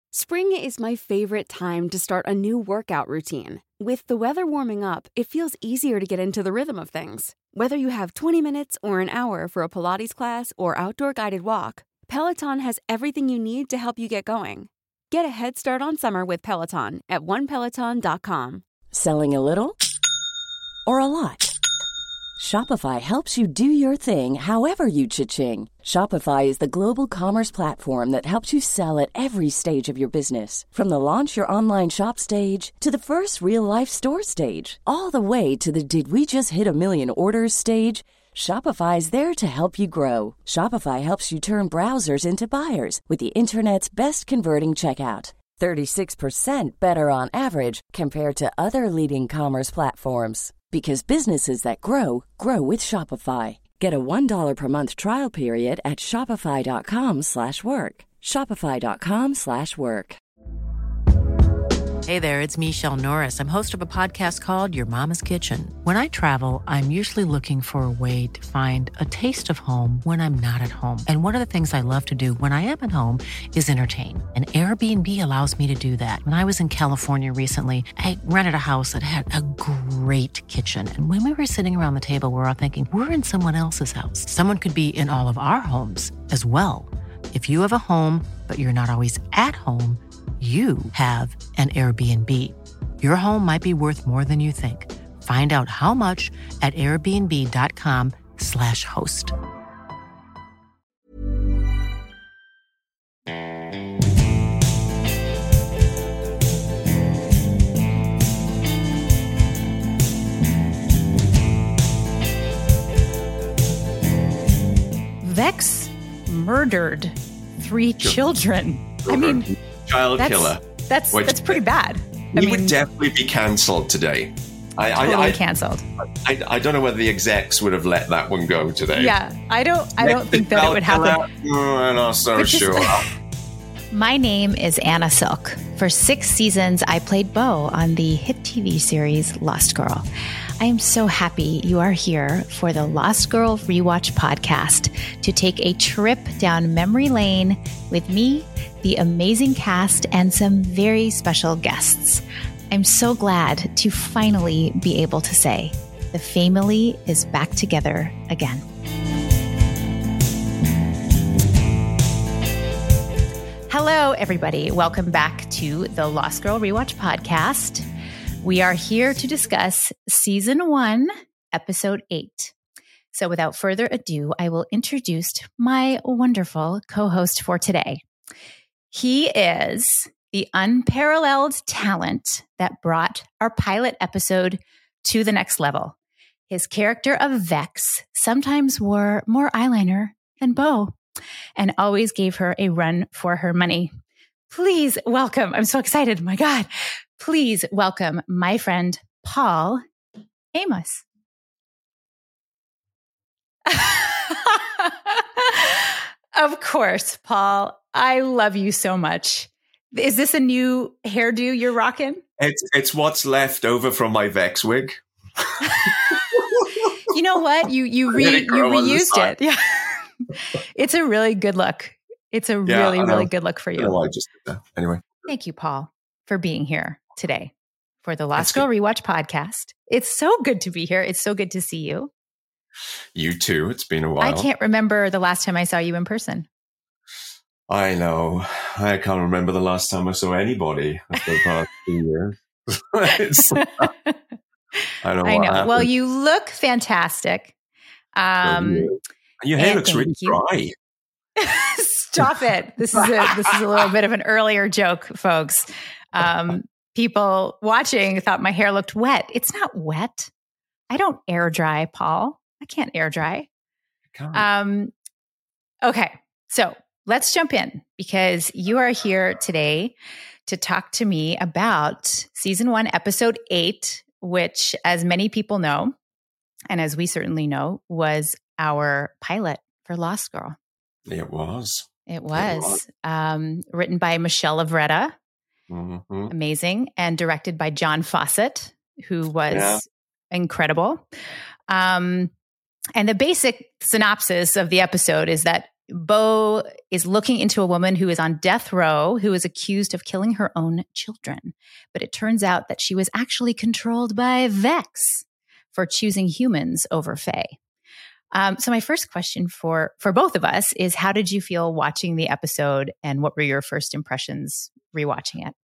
Spring is my favorite time to start a new workout routine. With the weather warming up, it feels easier to get into the rhythm of things. Whether you have 20 minutes or an hour for a Pilates class or outdoor guided walk, Peloton has everything you need to help you get going. Get a head start on summer with Peloton at onepeloton.com. Selling a little or a lot? Shopify helps you do your thing however you cha-ching. Shopify is the global commerce platform that helps you sell at every stage of your business. From the launch your online shop stage to the first real-life store stage, all the way to the did we just hit a million orders stage. Shopify is there to help you grow. Shopify helps you turn browsers into buyers with the internet's best converting checkout. 36% better on average compared to other leading commerce platforms. Because businesses that grow, grow with Shopify. Get a $1 per month trial period at shopify.com/work. Shopify.com/work. Hey there, it's Michelle Norris. I'm host of a podcast called Your Mama's Kitchen. When I travel, I'm usually looking for a way to find a taste of home when I'm not at home. And one of the things I love to do when I am at home is entertain. And Airbnb allows me to do that. When I was in California recently, I rented a house that had a great kitchen. And when we were sitting around the table, we're all thinking, we're in someone else's house. Someone could be in all of our homes as well. If you have a home, but you're not always at home, you have an Airbnb. Your home might be worth more than you think. Find out how much at airbnb.com/host. Vex murdered 3 children. I mean, child killer. That's pretty bad. He would definitely be cancelled today. Totally cancelled. I don't know whether the execs would have let that one go today. Yeah, I don't think that it would happen. I'm not so sure. My name is Anna Silk. For 6 seasons, I played Bo on the hit TV series Lost Girl. I am so happy you are here for the Lost Girl Rewatch podcast to take a trip down memory lane with me, the amazing cast, and some very special guests. I'm so glad to finally be able to say the family is back together again. Hello, everybody. Welcome back to the Lost Girl Rewatch podcast. We are here to discuss Season 1, Episode 8. So without further ado, I will introduce my wonderful co-host for today. He is the unparalleled talent that brought our pilot episode to the next level. His character of Vex sometimes wore more eyeliner than Bo and always gave her a run for her money. Please welcome, I'm so excited, my God. Please welcome my friend, Paul Amos. Of course, Paul. I love you so much. Is this a new hairdo you're rocking? It's what's left over from my Vex wig. You know what? You reused it. Yeah. It's a really good look. It's a really good look for you. I just did that. Anyway. Thank you, Paul, for being here today for the Lost Girl Rewatch podcast. It's so good to be here. It's so good to see you. You too. It's been a while. I can't remember the last time I saw you in person. I know. I can't remember the last time I saw anybody after the past 2 years. I know. Well, you look fantastic. Your hair looks really dry. Stop it. This is a little bit of an earlier joke, folks. People watching thought my hair looked wet. It's not wet. I don't air dry, Paul. I can't air dry. Okay. So let's jump in because you are here today to talk to me about Season 1, Episode 8, which, as many people know, and as we certainly know, was our pilot for Lost Girl. It was. Written by Michelle Lovretta. Mm-hmm. Amazing. And directed by John Fawcett, who was incredible. And the basic synopsis of the episode is that Bo is looking into a woman who is on death row, who is accused of killing her own children. But it turns out that she was actually controlled by Vex for choosing humans over Fae. So my first question for both of us is, how did you feel watching the episode, and what were your first impressions rewatching it?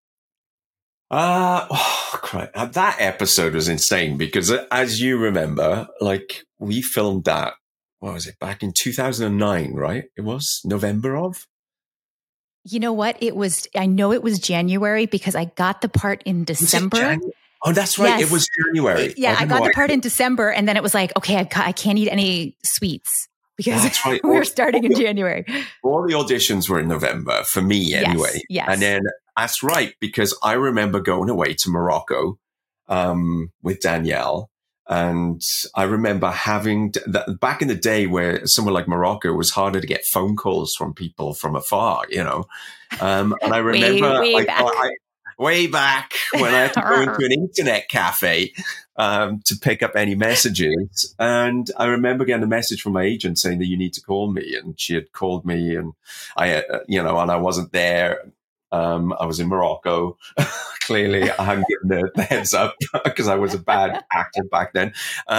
That episode was insane because, as you remember, like, we filmed that, what was it, back in 2009, right? It was November of? You know what? I know it was January because I got the part in December. Oh, that's right. Yes. It was January. Yeah, I got the part in December, and then it was like, okay, I can't eat any sweets because that's right. we were starting in January. All the auditions were in November, for me anyway. Yes. And then that's right, because I remember going away to Morocco with Danielle. And I remember having back in the day where somewhere like Morocco, it was harder to get phone calls from people from afar, you know. And I remember way back when I had to go into an internet cafe to pick up any messages. And I remember getting a message from my agent saying that you need to call me. And she had called me, and and I wasn't there. I was in Morocco. Clearly, I hadn't given the heads up because I was a bad actor back then.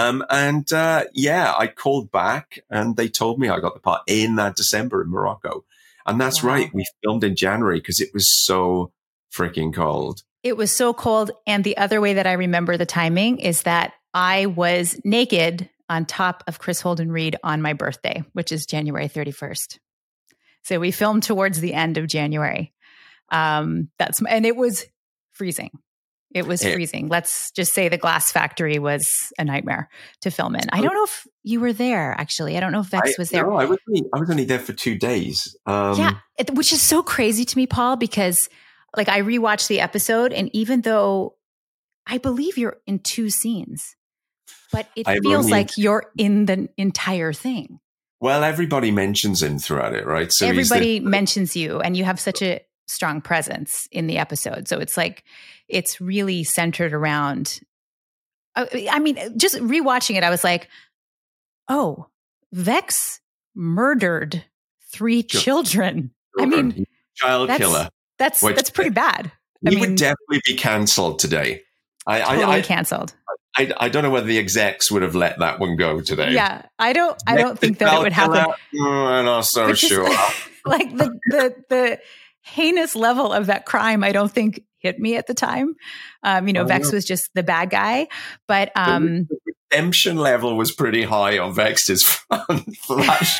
I called back, and they told me I got the part in that December in Morocco. And that's right. We filmed in January because it was so freaking cold. It was so cold. And the other way that I remember the timing is that I was naked on top of Chris Holden-Ried on my birthday, which is January 31st. So we filmed towards the end of January. And it was freezing. It was freezing. Let's just say the glass factory was a nightmare to film in. I don't know if you were there, actually. I don't know if Vex was there. No, I was only there for 2 days. Which is so crazy to me, Paul, because like I rewatched the episode, and even though I believe you're in 2 scenes, but it feels like you're in the entire thing. Well, everybody mentions him throughout it, right? So everybody mentions you, and you have such a strong presence in the episode. So it's like, it's really centered around, I mean, just rewatching it, I was like, oh, Vex murdered 3 children. I mean, child killer. That's pretty bad. He would definitely be cancelled today. Totally canceled. I don't know whether the execs would have let that one go today. Yeah, I don't think that it would happen. I'm not so sure. Like the heinous level of that crime, I don't think hit me at the time. Vex was just the bad guy, but the redemption level was pretty high on Vex's flash.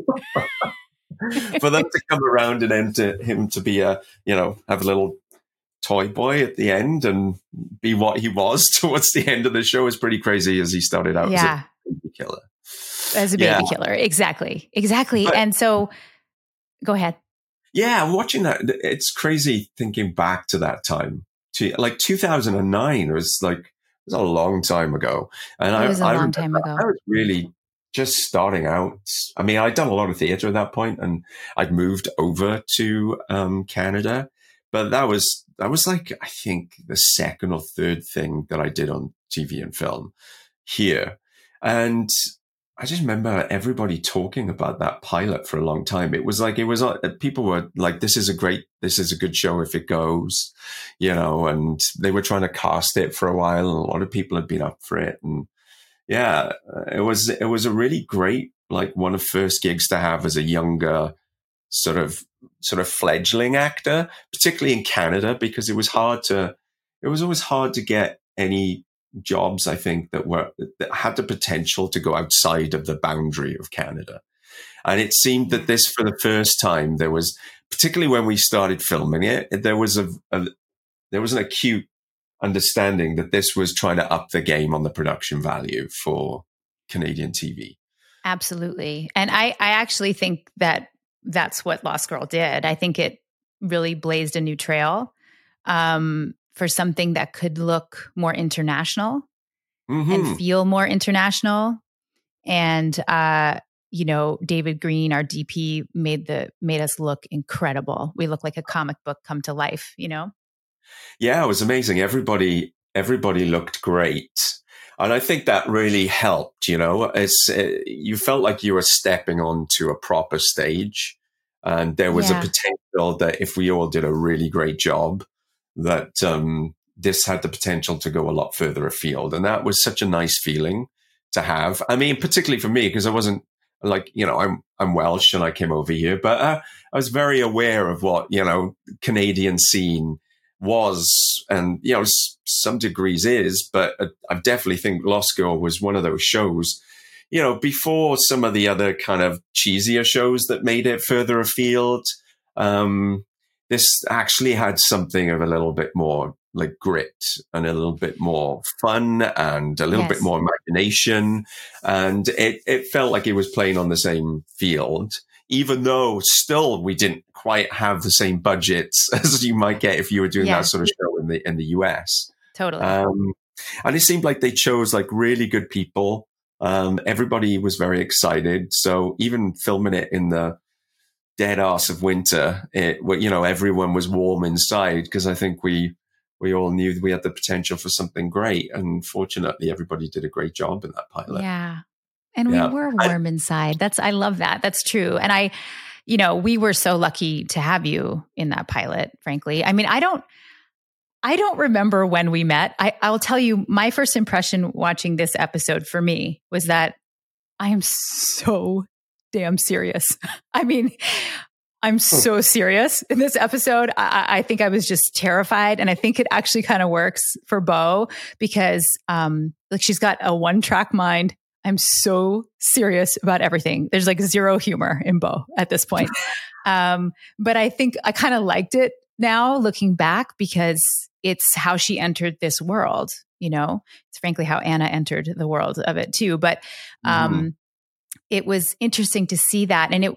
For them to come around and then to him to be have a little toy boy at the end and be what he was towards the end of the show is pretty crazy, as he started out as a baby killer. As a baby killer. Exactly. But, and so go ahead. Yeah, watching that, it's crazy thinking back to that time. To like 2009 was a long time ago. And it was a long time ago. I was really just starting out. I mean, I'd done a lot of theater at that point, and I'd moved over to Canada. But that was like, I think, the second or third thing that I did on TV and film here. And I just remember everybody talking about that pilot for a long time. People were like, this is a good show if it goes, and they were trying to cast it for a while, and a lot of people had been up for it. And yeah, it was a really great, like, one of the first gigs to have as a younger sort of fledgling actor, particularly in Canada, because it was always hard to get any jobs, I think, that had the potential to go outside of the boundary of Canada. And it seemed that this, for the first time, there was, particularly when we started filming it, there was an acute understanding that this was trying to up the game on the production value for Canadian TV. Absolutely. And I actually think that that's what Lost Girl did. I think it really blazed a new trail for something that could look more international and feel more international. And, David Green, our DP, made us look incredible. We look like a comic book come to life, Yeah, it was amazing. Everybody looked great. And I think that really helped, you felt like you were stepping onto a proper stage, and there was a potential that if we all did a really great job, that this had the potential to go a lot further afield. And that was such a nice feeling to have. I mean, particularly for me, because I wasn't like, I'm Welsh and I came over here, but I was very aware of what, Canadian scene was, and, some degrees is, but I definitely think Lost Girl was one of those shows, before some of the other kind of cheesier shows that made it further afield. This actually had something of a little bit more like grit and a little bit more fun and a little bit more imagination. And it felt like it was playing on the same field, even though still we didn't quite have the same budgets as you might get if you were doing that sort of show in the US. Totally. And it seemed like they chose like really good people. Everybody was very excited. So even filming it in the dead arse of winter, everyone was warm inside, because I think we all knew we had the potential for something great. And fortunately, everybody did a great job in that pilot. Yeah. And we were warm inside. I love that. That's true. And we were so lucky to have you in that pilot, frankly. I mean, I don't remember when we met. I'll tell you, my first impression watching this episode for me was that I am so damn serious. I mean, I'm so serious in this episode. I think I was just terrified. And I think it actually kind of works for Bo, because she's got a one-track mind. I'm so serious about everything. There's like zero humor in Bo at this point. But I think I kind of liked it now looking back, because it's how she entered this world. It's frankly how Anna entered the world of it too. But it was interesting to see that. And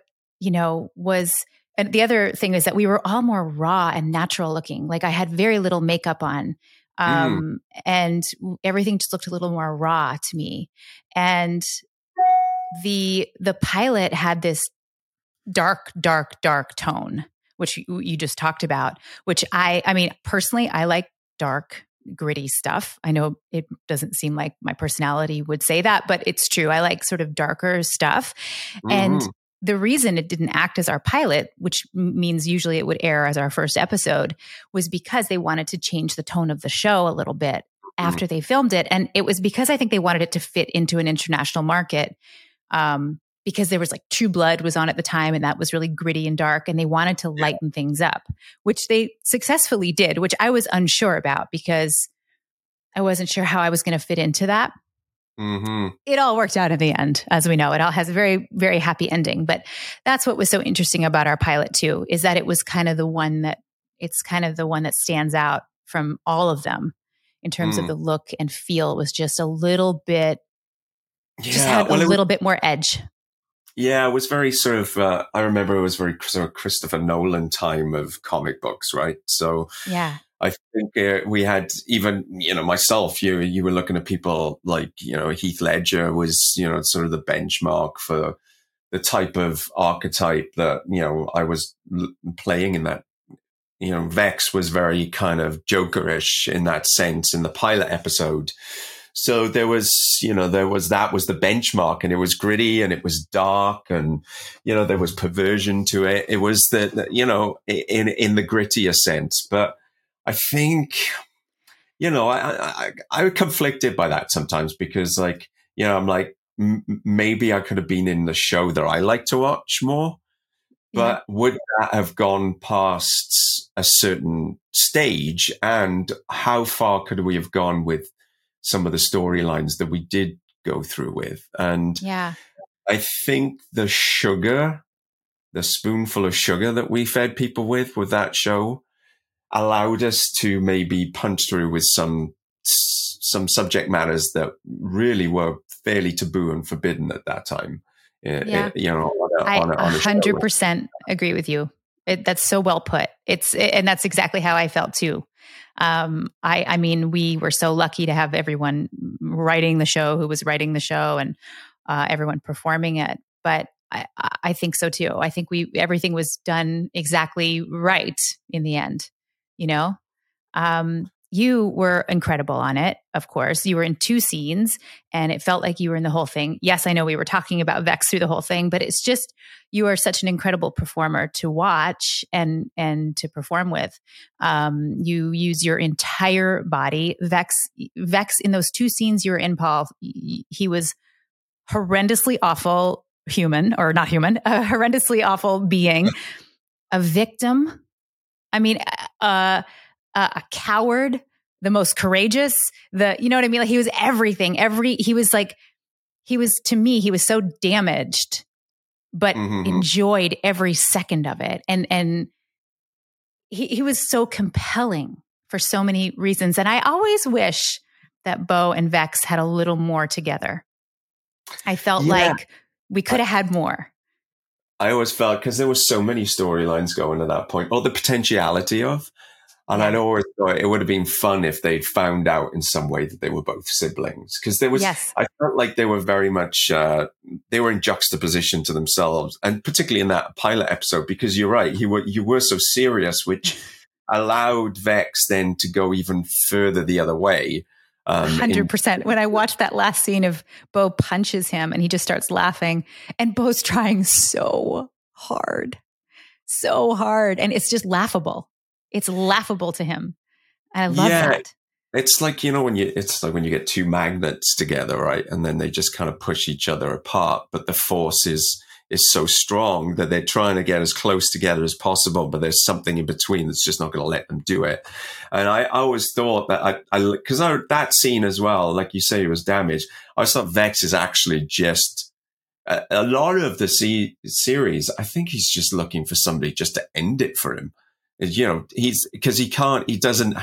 and the other thing is that we were all more raw and natural looking. Like I had very little makeup on. And everything just looked a little more raw to me. And the pilot had this dark tone, which you just talked about, which I mean, personally, I like dark, gritty stuff. I know it doesn't seem like my personality would say that, but it's true. I like sort of darker stuff. And the reason it didn't act as our pilot, which means usually it would air as our first episode, was because they wanted to change the tone of the show a little bit after they filmed it. And it was because I think they wanted it to fit into an international market, because there was like True Blood was on at the time, and that was really gritty and dark, and they wanted to lighten things up, which they successfully did, which I was unsure about because I wasn't sure how I was going to fit into that. It all worked out in the end, as we know. It all has a very, very happy ending. But that's what was so interesting about our pilot too, is that it was kind of the one that stands out from all of them in terms of the look and feel. It was just a little bit, had a little bit more edge. Yeah, it was very sort of, I remember it was very sort of Christopher Nolan time of comic books, right? So yeah. I think we had even, myself, you were looking at people like, Heath Ledger was, sort of the benchmark for the type of archetype that, I was playing in that. Vex was very kind of Jokerish in that sense in the pilot episode. So there was that was the benchmark, and it was gritty and it was dark, and, there was perversion to it. It was in the grittier sense, but I think, I'm conflicted by that sometimes, because I'm like, maybe I could have been in the show that I like to watch more, but would that have gone past a certain stage? And how far could we have gone with some of the storylines that we did go through with? And I think the spoonful of sugar that we fed people with that show allowed us to maybe punch through with some subject matters that really were fairly taboo and forbidden at that time. I 100% agree with you. That's so well put. And that's exactly how I felt too. I mean, we were so lucky to have everyone writing the show who was writing the show, and everyone performing it. But I think so too. I think everything was done exactly right in the end. you were incredible on it, of course. You were in 2 scenes and it felt like you were in the whole thing. Yes, I know we were talking about Vex through the whole thing, but it's just, you are such an incredible performer to watch and to perform with. You use your entire body. Vex, in those 2 scenes you were in, Paul, he was horrendously awful human, or not human, a horrendously awful being, a victim. I mean, a coward, the most courageous, you know what I mean? Like, he was everything. He was so damaged, but enjoyed every second of it. And he was so compelling for so many reasons. And I always wish that Beau and Vex had a little more together. I felt like we could have had more. I always felt, because there was so many storylines going at that point, or the potentiality of, and I'd always thought it would have been fun if they'd found out in some way that they were both siblings. Because there was, I felt like they were very much, they were in juxtaposition to themselves, and particularly in that pilot episode, because you're right, you were so serious, which allowed Vex then to go even further the other way. 100%. When I watched that last scene of Beau punches him and he just starts laughing, and Beau's trying so hard, and it's just laughable. It's laughable to him. I love that. It's like, when you get 2 magnets together, right? And then they just kind of push each other apart, but the force is so strong that they're trying to get as close together as possible, but there's something in between that's just not going to let them do it. And I always thought that because that scene as well, like you say, it was damaged. I thought Vex is actually just a lot of the series. I think he's just looking for somebody just to end it for him. Because he doesn't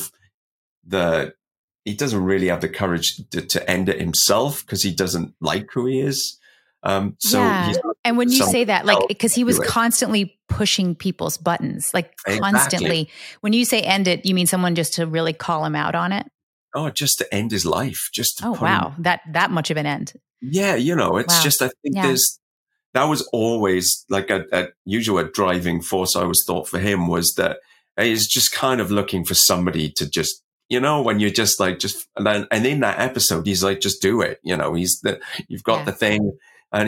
really have the courage to end it himself, because he doesn't like who he is. And when you say that, like, because he was constantly pushing people's buttons, like constantly. Exactly. When you say end it, you mean someone just to really call him out on it? Oh, just to end his life. Just to that much of an end. Yeah, it's just, I think that was always like a usual driving force. I always thought for him was that he's just kind of looking for somebody to just, when you're just like, and in that episode, he's like, just do it. You've got the thing. And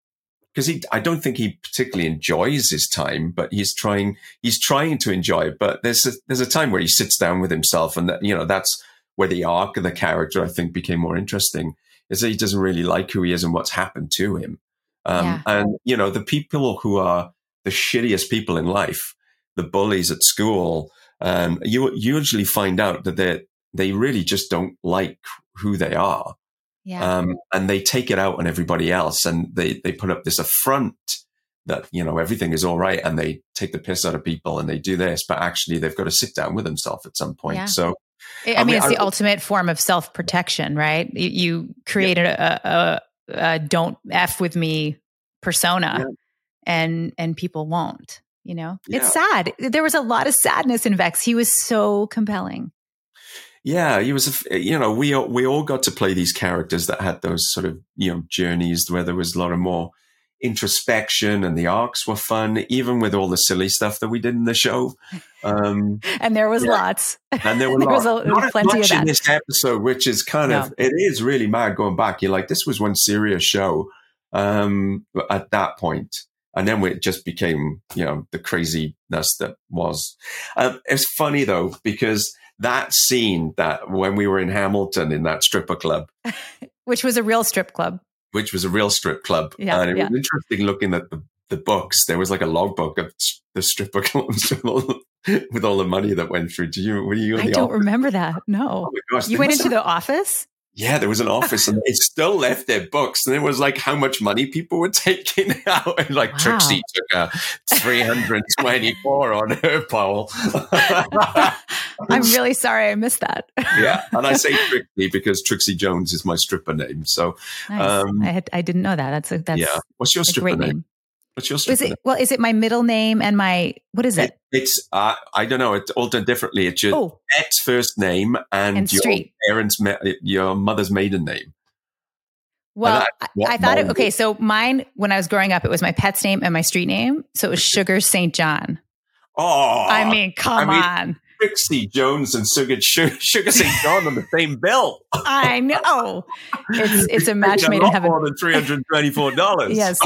I don't think he particularly enjoys his time, but he's trying to enjoy it. But there's a time where he sits down with himself, and that's where the arc of the character, I think, became more interesting, is that he doesn't really like who he is and what's happened to him. And, the people who are the shittiest people in life, the bullies at school, you usually find out that they really just don't like who they are. Yeah. And they take it out on everybody else, and they put up this affront that, everything is all right, and they take the piss out of people and they do this, but actually they've got to sit down with themselves at some point. Yeah. So, I mean, it's the ultimate form of self-protection, right? You created a don't F with me persona, and people won't, It's sad. There was a lot of sadness in Vex. He was so compelling. Yeah, he was, we all got to play these characters that had those sort of, journeys where there was a lot of more introspection, and the arcs were fun, even with all the silly stuff that we did in the show. And there was lots. And there were not plenty of that in this episode, which is kind of, it is really mad going back. You're like, this was one serious show at that point. And then it just became, the craziness that was. It's funny, though, because that scene that when we were in Hamilton in that stripper club. Which was a real strip club. Yeah, and it was interesting looking at the books. There was like a logbook of the stripper clubs with all the money that went through. Were you in the office? I don't remember that. No. Oh my gosh. You went into the office? Yeah, there was an office, and it still left their books. And it was like how much money people were taking out. And like Trixie took a 324 on her poll. I'm really sorry I missed that. Yeah, and I say Trixie because Trixie Jones is my stripper name. So nice. I didn't know that. That's What's your stripper name? What's your stripper name? Is it my middle name and what is it? It's I don't know. It's all done differently. It's your pet's first name and your street. Your mother's maiden name. Well, I thought okay. So mine, when I was growing up, it was my pet's name and my street name. So it was Sugar St. John. Oh, I mean, come on. Trixie Jones and Sugar St. John on the same bill. I know. It's a match made in heaven. More than $324. Yes.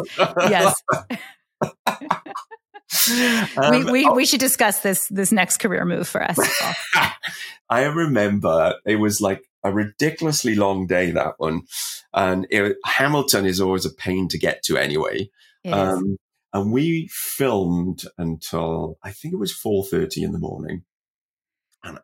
We should discuss this next career move for us. I remember it was like a ridiculously long day, that one. And Hamilton is always a pain to get to anyway. And we filmed until I think it was 4:30 in the morning. And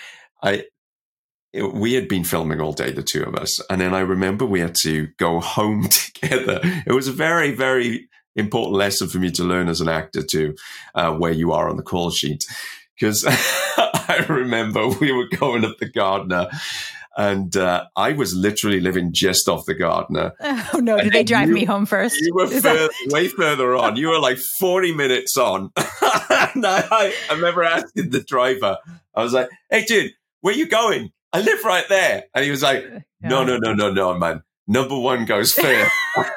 we had been filming all day, the two of us. And then I remember we had to go home together. It was a very, very important lesson for me to learn as an actor too, where you are on the call sheet. Because I remember we were going up the Gardner, and I was literally living just off the Gardner. Oh no! Did they drive me home first? You were way further on. You were like 40 minutes on. And I remember asking the driver, I was like, "Hey, dude, where you going? I live right there." And he was like, "No, man. Number one goes first."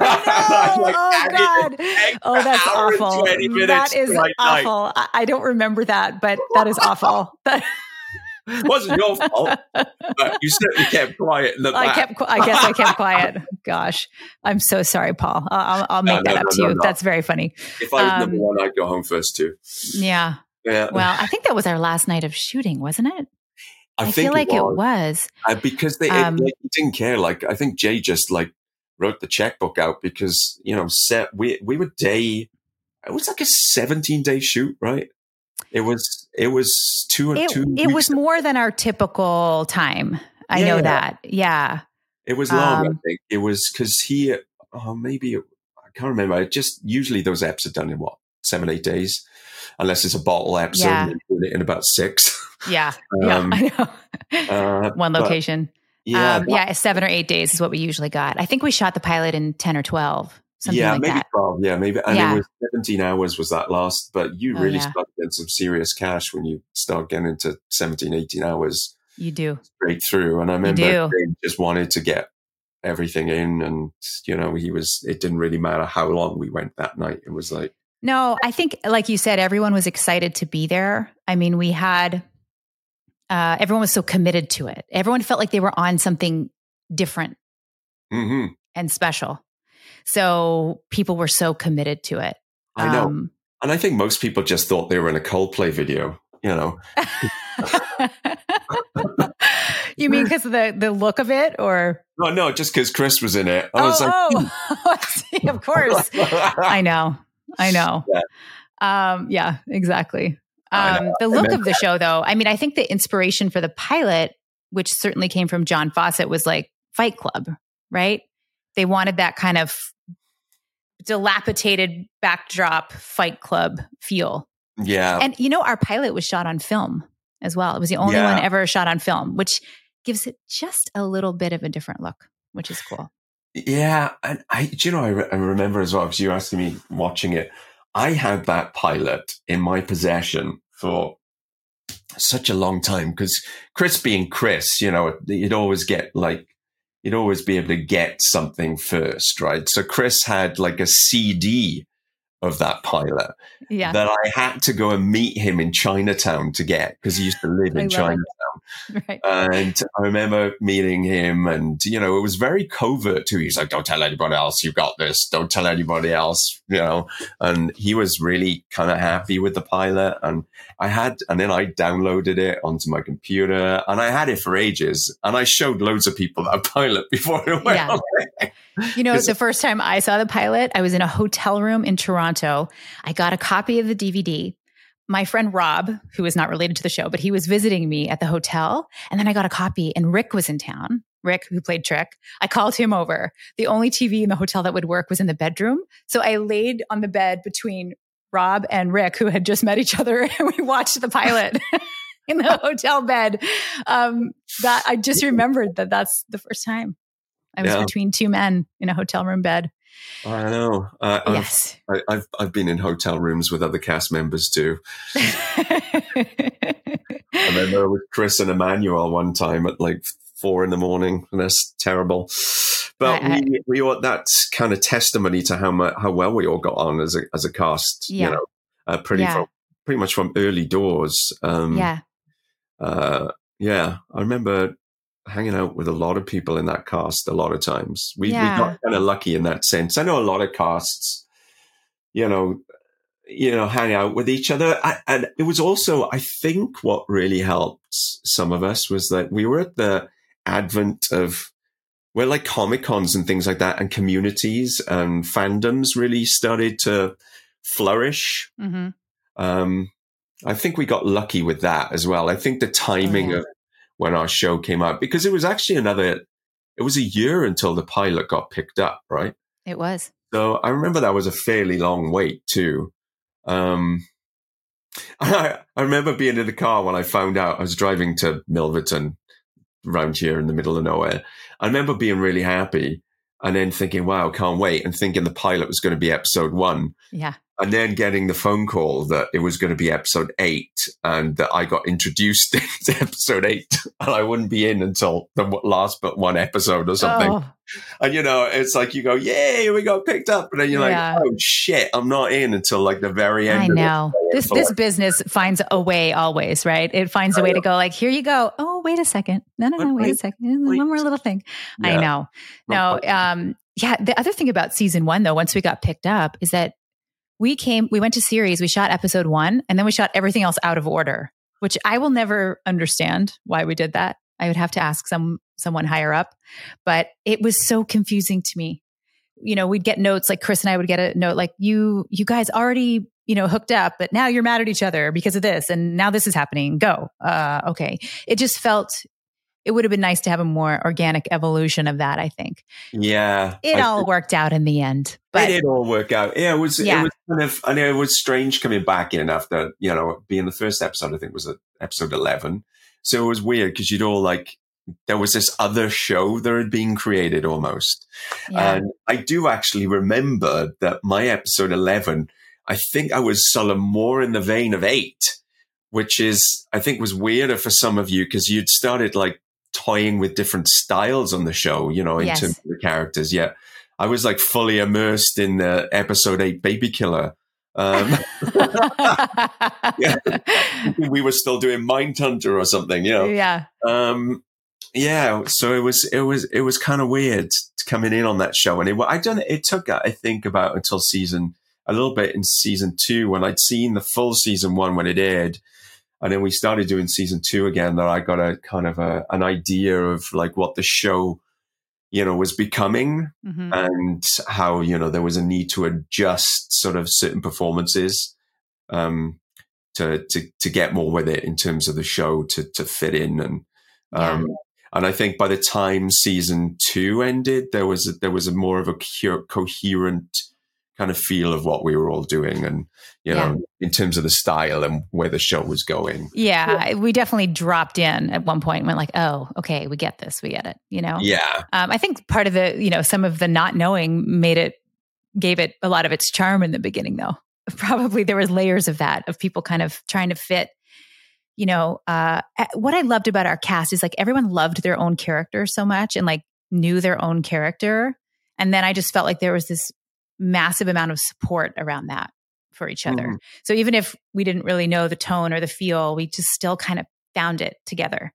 God. Oh, that's awful. That is awful. I don't remember that, but that is awful. It wasn't your fault, but you certainly kept quiet. I guess I kept quiet. Gosh, I'm so sorry, Paul. I'll make that up to you. No. That's very funny. If I was number one, I'd go home first too. Yeah. Well, I think that was our last night of shooting, wasn't it? I feel like it was. Because they didn't care. Like, I think Jay just wrote the checkbook out because, we were it was like a 17-day shoot, right? It was two weeks. It was more than our typical time. I know that. Yeah. It was long, I think. It was because maybe, I can't remember. Usually those eps are done in 7-8 days, unless it's a bottle episode and you do it in about 6. Yeah. I know. One location. 7 or 8 days is what we usually got. I think we shot the pilot in 10 or 12. Something like maybe that. 12. Yeah, maybe. And it was 17 hours was that last, but you really start getting some serious cash when you start getting into 17, 18 hours. You do. Straight through. And I remember Dave just wanted to get everything in, and, it didn't really matter how long we went that night. It was like. No, I think, like you said, everyone was excited to be there. I mean, we had, everyone was so committed to it. Everyone felt like they were on something different and special. So people were so committed to it. I know. And I think most people just thought they were in a Coldplay video, You mean because of the look of it, or? No, just because Chris was in it. I was like, of course. I know. Yeah, exactly. The look of the show, though, I mean, I think the inspiration for the pilot, which certainly came from John Fawcett, was like Fight Club, right? They wanted that kind of dilapidated backdrop Fight Club feel. Yeah. And, our pilot was shot on film as well. It was the only one ever shot on film, which gives it just a little bit of a different look, which is cool. Yeah. And I remember as well, because you asked me watching it, I had that pilot in my possession for such a long time because Chris being Chris, you'd always be able to get something first, right? So Chris had like a CD of that pilot that I had to go and meet him in Chinatown to get because he used to live in Chinatown. Right. And I remember meeting him and, it was very covert too. He's like, "Don't tell anybody else you got this. Don't tell anybody else," and he was really kind of happy with the pilot. And then I downloaded it onto my computer and I had it for ages. And I showed loads of people that pilot before it went on. The first time I saw the pilot, I was in a hotel room in Toronto. I got a copy of the DVD. My friend Rob, who is not related to the show, but he was visiting me at the hotel. And then I got a copy and Rick was in town. Rick, who played Trick. I called him over. The only TV in the hotel that would work was in the bedroom. So I laid on the bed between Rob and Rick, who had just met each other, and we watched the pilot in the hotel bed. That I just remembered that's the first time I was between two men in a hotel room bed. I know. Yes. I've been in hotel rooms with other cast members too. I remember with Chris and Emmanuel one time at like 4 a.m, and that's terrible. But we all, that's kind of testimony to how well we all got on as a cast. Pretty much from early doors. Yeah, I remember hanging out with a lot of people in that cast a lot of times. We got kind of lucky in that sense. I know a lot of casts, hang out with each other. And it was also, I think what really helped some of us was that we were at the advent of, like Comic-Cons and things like that, and communities and fandoms really started to flourish. Mm-hmm. I think we got lucky with that as well. I think the timing of when our show came out, because it was actually it was a year until the pilot got picked up, right? It was. So I remember that was a fairly long wait too. I remember being in the car when I found out. I was driving to Milverton, around here in the middle of nowhere. I remember being really happy and then thinking, wow, can't wait, and thinking the pilot was going to be episode 1. Yeah. And then getting the phone call that it was going to be episode 8 and that I got introduced to episode 8 and I wouldn't be in until the last but one episode or something. Oh. And, it's like you go, yay, we got picked up. And then you're like, oh, shit, I'm not in until like the very end. I know. This business finds a way always, right? It finds a way to go like, here you go. Oh, wait a second. No, wait a second. One more little thing. Yeah. I know. No. The other thing about season 1, though, once we got picked up is that we went to series, we shot episode 1, and then we shot everything else out of order, which I will never understand why we did that. I would have to ask someone higher up, but it was so confusing to me. We'd get notes, like Chris and I would get a note like, you guys already, hooked up, but now you're mad at each other because of this. And now this is happening. Go. Okay. It just felt, it would have been nice to have a more organic evolution of that, I think. Yeah. It all worked out in the end. But it did all work out. Yeah, it was kind of, I know it was strange coming back in after, being the first episode, I think was episode 11. So it was weird because you'd all like, there was this other show that had been created almost. Yeah. And I do actually remember that my episode 11, I think I was sort of more in the vein of 8, which is, I think was weirder for some of you because you'd started like toying with different styles on the show, in terms of the characters. Yeah. I was like fully immersed in the episode 8 baby killer. We were still doing Mindhunter or something, Yeah. Yeah. So it was kind of weird coming in on that show. And it took, I think, about until a little bit in season 2 when I'd seen the full season 1 when it aired. And then we started doing season 2 again, that I got a kind of an idea of like what the show, was becoming, and how, there was a need to adjust sort of certain performances, to get more with it in terms of the show to fit in. And, and I think by the time season 2 ended, there was a more of a coherent kind of feel of what we were all doing, and in terms of the style and where the show was going. Yeah, we definitely dropped in at one point and went like, oh, okay, we get this, we get it, Yeah. I think part of the, some of the not knowing gave it a lot of its charm in the beginning, though. Probably there was layers of that, of people kind of trying to fit, what I loved about our cast is like everyone loved their own character so much and like knew their own character. And then I just felt like there was this massive amount of support around that for each other. Mm-hmm. So even if we didn't really know the tone or the feel, we just still kind of found it together.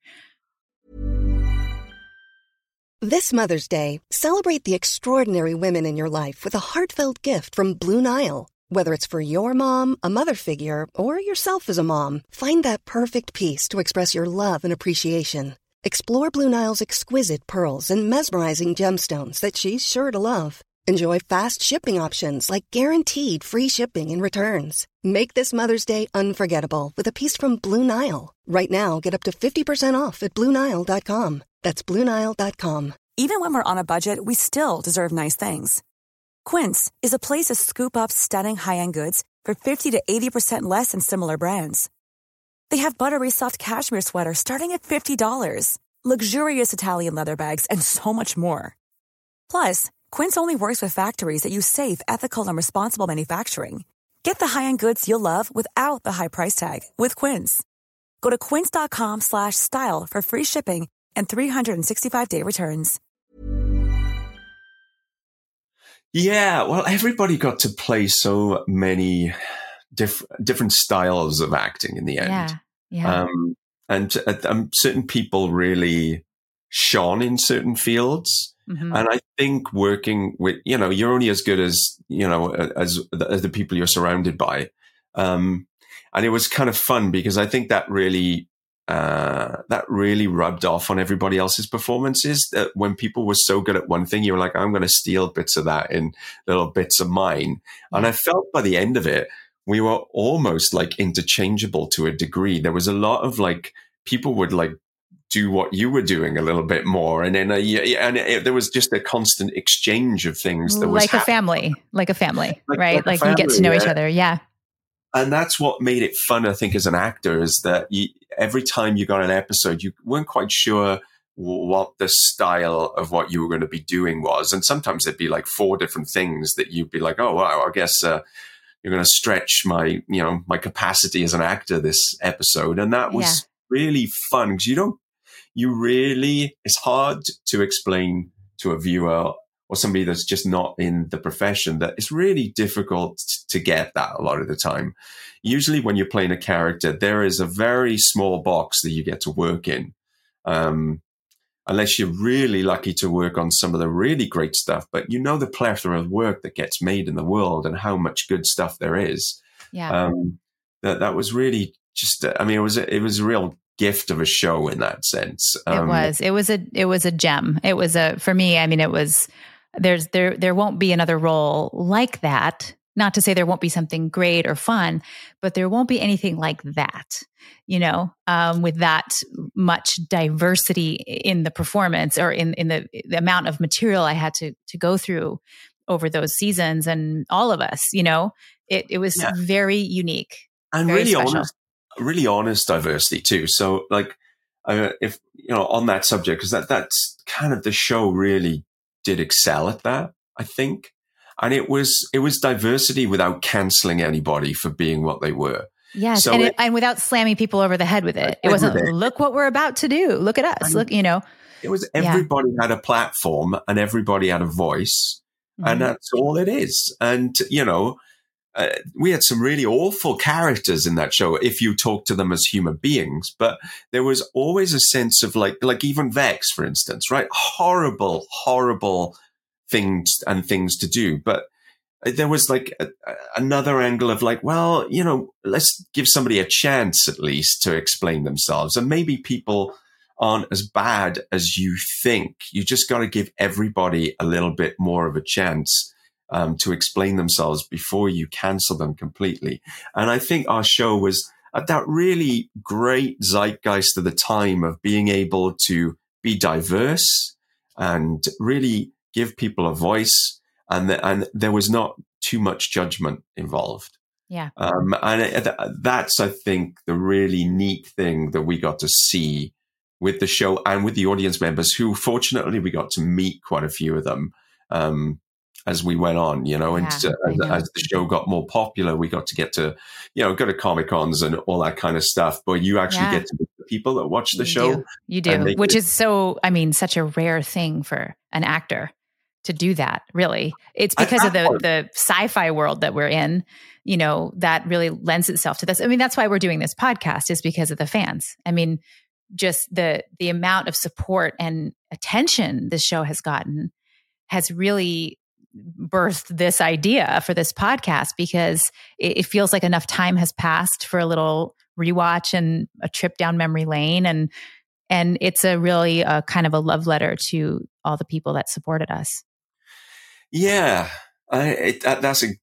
This Mother's Day, celebrate the extraordinary women in your life with a heartfelt gift from Blue Nile. Whether it's for your mom, a mother figure, or yourself as a mom, find that perfect piece to express your love and appreciation. Explore Blue Nile's exquisite pearls and mesmerizing gemstones that she's sure to love. Enjoy fast shipping options like guaranteed free shipping and returns. Make this Mother's Day unforgettable with a piece from Blue Nile. Right now, get up to 50% off at BlueNile.com. That's BlueNile.com. Even when we're on a budget, we still deserve nice things. Quince is a place to scoop up stunning high-end goods for 50 to 80% less than similar brands. They have buttery soft cashmere sweaters starting at $50, luxurious Italian leather bags, and so much more. Plus, Quince only works with factories that use safe, ethical, and responsible manufacturing. Get the high-end goods you'll love without the high price tag with Quince. Go to quince.com/style for free shipping and 365-day returns. Yeah, well, everybody got to play so many different styles of acting in the end. Yeah. and certain people really shone in certain fields. Mm-hmm. And I think working with, you're only as good as, as the people you're surrounded by. And it was kind of fun because I think that really rubbed off on everybody else's performances. That when people were so good at one thing, you were like, I'm going to steal bits of that in little bits of mine. And I felt by the end of it, we were almost like interchangeable to a degree. There was a lot of like, people would like do what you were doing a little bit more. And then there was just a constant exchange of things. That was like a family, right? Like you get to know each other. Yeah. And that's what made it fun, I think, as an actor, is that every time you got an episode, you weren't quite sure what the style of what you were going to be doing was. And sometimes it'd be like 4 different things that you'd be like, oh, wow, I guess you're going to stretch my capacity as an actor this episode. And that was really fun because it's hard to explain to a viewer or somebody that's just not in the profession that it's really difficult to get that a lot of the time. Usually when you're playing a character, there is a very small box that you get to work in. Unless you're really lucky to work on some of the really great stuff, but the plethora of work that gets made in the world and how much good stuff there is. Yeah. That was really just, it was a real gift of a show in that sense. It was a gem. It was for me, it was, there won't be another role like that. Not to say there won't be something great or fun, but there won't be anything like that, with that much diversity in the performance or in the amount of material I had to go through over those seasons, and all of us, it was very unique and very really special. Really honest diversity too. So like, if, on that subject, because that's kind of the show really did excel at that, I think. And it was diversity without canceling anybody for being what they were. Yes. So and without slamming people over the head with it. It wasn't, look what we're about to do. Look at us. Look, It was everybody had a platform and everybody had a voice. Mm-hmm. And that's all it is. And, we had some really awful characters in that show if you talk to them as human beings, but there was always a sense of like even Vex, for instance, right? Horrible, horrible things to do. But there was like another angle of like, well, let's give somebody a chance at least to explain themselves. And maybe people aren't as bad as you think. You just got to give everybody a little bit more of a chance to explain themselves before you cancel them completely. And I think our show was at that really great zeitgeist of the time of being able to be diverse and really give people a voice. And there was not too much judgment involved. Yeah. And that's, I think, the really neat thing that we got to see with the show and with the audience members who, fortunately, we got to meet quite a few of them as we went on, and as the show got more popular, we got to go to Comic-Cons and all that kind of stuff. But you actually get to meet the people that watch the show. You do, which is so, such a rare thing for an actor to do that, really. It's because of the sci-fi world that we're in, that really lends itself to this. That's why we're doing this podcast, is because of the fans. Just the amount of support and attention this show has gotten has really birthed this idea for this podcast, because it feels like enough time has passed for a little rewatch and a trip down memory lane. And it's a really kind of a love letter to all the people that supported us. Yeah. That's a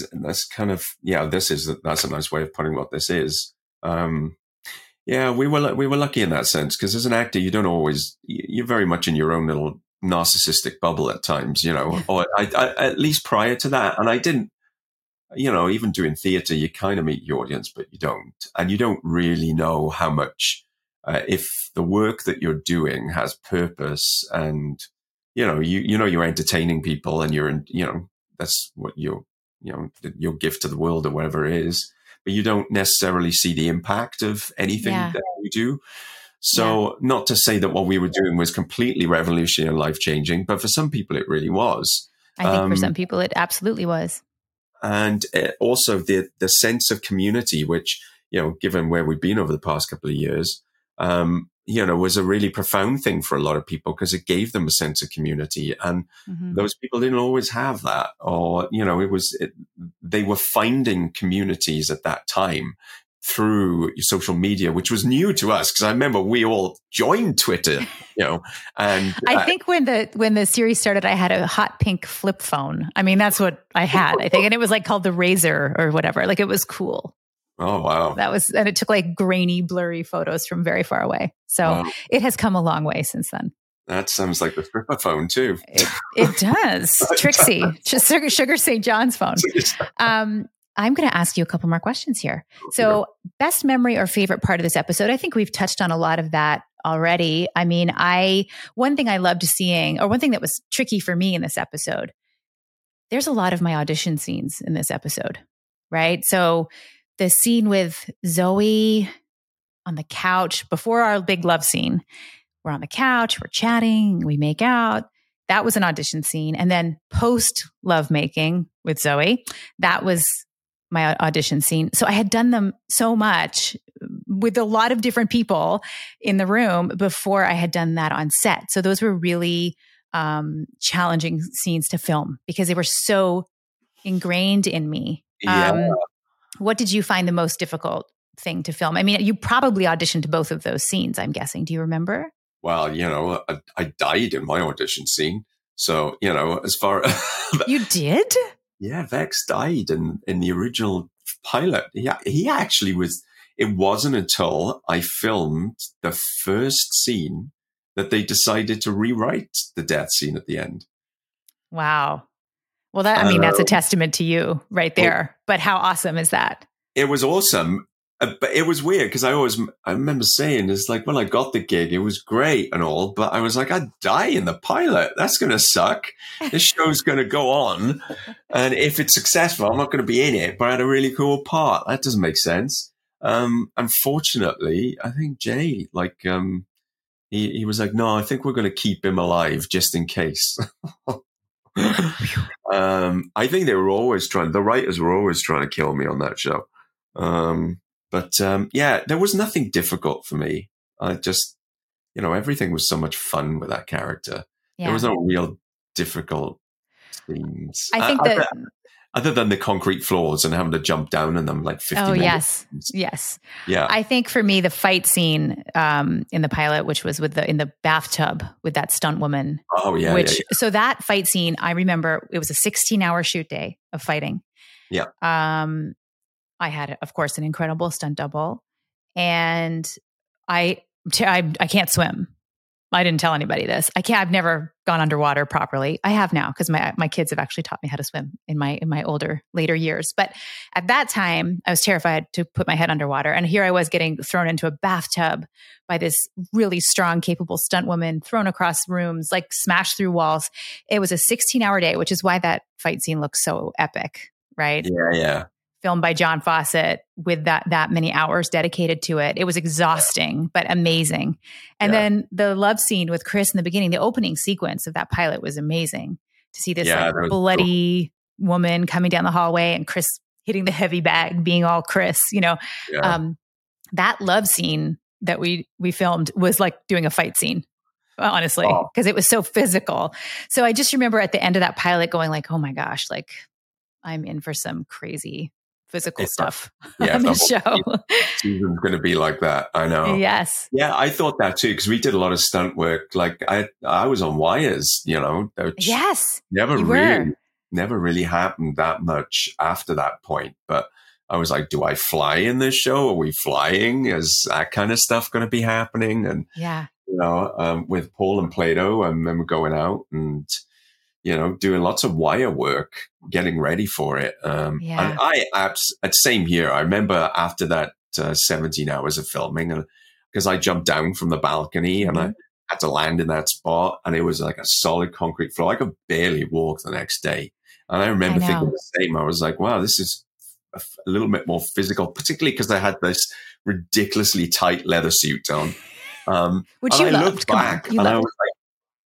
nice way of putting what this is. We were lucky in that sense, because as an actor, you're very much in your own little narcissistic bubble at times, or I at least prior to that. And I didn't, even doing theater, you kind of meet your audience, but you don't. And you don't really know how much, if the work that you're doing has purpose and, you're entertaining people and that's what your gift to the world or whatever it is, but you don't necessarily see the impact of anything that you do. So not to say that what we were doing was completely revolutionary and life-changing, but for some people it really was. I think for some people it absolutely was. And also the sense of community, which, given where we've been over the past couple of years, was a really profound thing for a lot of people because it gave them a sense of community. And those people didn't always have that, or, they were finding communities at that time through social media, which was new to us. Cause I remember we all joined Twitter, and I think when the series started, I had a hot pink flip phone. I mean, that's what I had, I think. And it was like called the Razor or whatever. Like it was cool. Oh, wow. And it took like grainy, blurry photos from very far away. So It has come a long way since then. That sounds like the stripper phone too. It does. Trixie, Sugar St. John's phone. I'm going to ask you a couple more questions here. So best memory or favorite part of this episode? I think we've touched on a lot of that already. I mean, one thing I loved seeing, or one thing that was tricky for me in this episode, there's a lot of my audition scenes in this episode, right? So the scene with Zoe on the couch before our big love scene, we're on the couch, we're chatting, we make out. That was an audition scene. And then post lovemaking with Zoe, that was my audition scene. So I had done them so much with a lot of different people in the room before I had done that on set. So those were really challenging scenes to film because they were so ingrained in me. What did you find the most difficult thing to film? I mean, you probably auditioned both of those scenes, I'm guessing. Do you remember? Well, I died in my audition scene. So, as far as... You did? Yeah, Vex died in the original pilot. Yeah, he actually was... It wasn't until I filmed the first scene that they decided to rewrite the death scene at the end. Wow. Well, that's a testament to you right there. But how awesome is that? It was awesome. But it was weird because I remember saying, it's like, when I got the gig, it was great and all, but I was like, I'd die in the pilot. That's going to suck. This show's going to go on. And if it's successful, I'm not going to be in it, but I had a really cool part. That doesn't make sense. Unfortunately, I think Jay, he was like, no, I think we're going to keep him alive just in case. I think the writers were always trying to kill me on that show. But there was nothing difficult for me. I just, everything was so much fun with that character. Yeah. There was no real difficult scenes. I think other than the concrete floors and having to jump down in them like 50 minutes. Yes. Yeah. I think for me, the fight scene in the pilot, which was in the bathtub with that stunt woman. Oh, yeah. So that fight scene, I remember it was a 16-hour shoot day of fighting. Yeah. I had, of course, an incredible stunt double, and I can't swim. I didn't tell anybody this. I've never gone underwater properly. I have now because my kids have actually taught me how to swim in my later years. But at that time, I was terrified to put my head underwater, and here I was getting thrown into a bathtub by this really strong, capable stunt woman, thrown across rooms, like smashed through walls. It was a 16-hour day, which is why that fight scene looks so epic, right? Yeah. Filmed by John Fawcett with that many hours dedicated to it. It was exhausting, but amazing. And then the love scene with Chris in the beginning, the opening sequence of that pilot was amazing to see this bloody woman coming down the hallway and Chris hitting the heavy bag, being all Chris, that love scene that we filmed was like doing a fight scene, honestly, because it was so physical. So I just remember at the end of that pilot going like, oh my gosh, like I'm in for some crazy physical stuff on this show. Season's going to be like that. I know. Yes. Yeah, I thought that too because we did a lot of stunt work. Like I was on wires, yes, never really happened that much after that point. But I was like, do I fly in this show? Are we flying? Is that kind of stuff going to be happening? And with Paul and Plato, I remember going out and doing lots of wire work, getting ready for it. And same here. I remember after that 17 hours of filming, and because I jumped down from the balcony and I had to land in that spot, and it was like a solid concrete floor. I could barely walk the next day. And I remember thinking the same. I was like, wow, this is a little bit more physical, particularly because I had this ridiculously tight leather suit on. Which you loved. Looked back and I was like,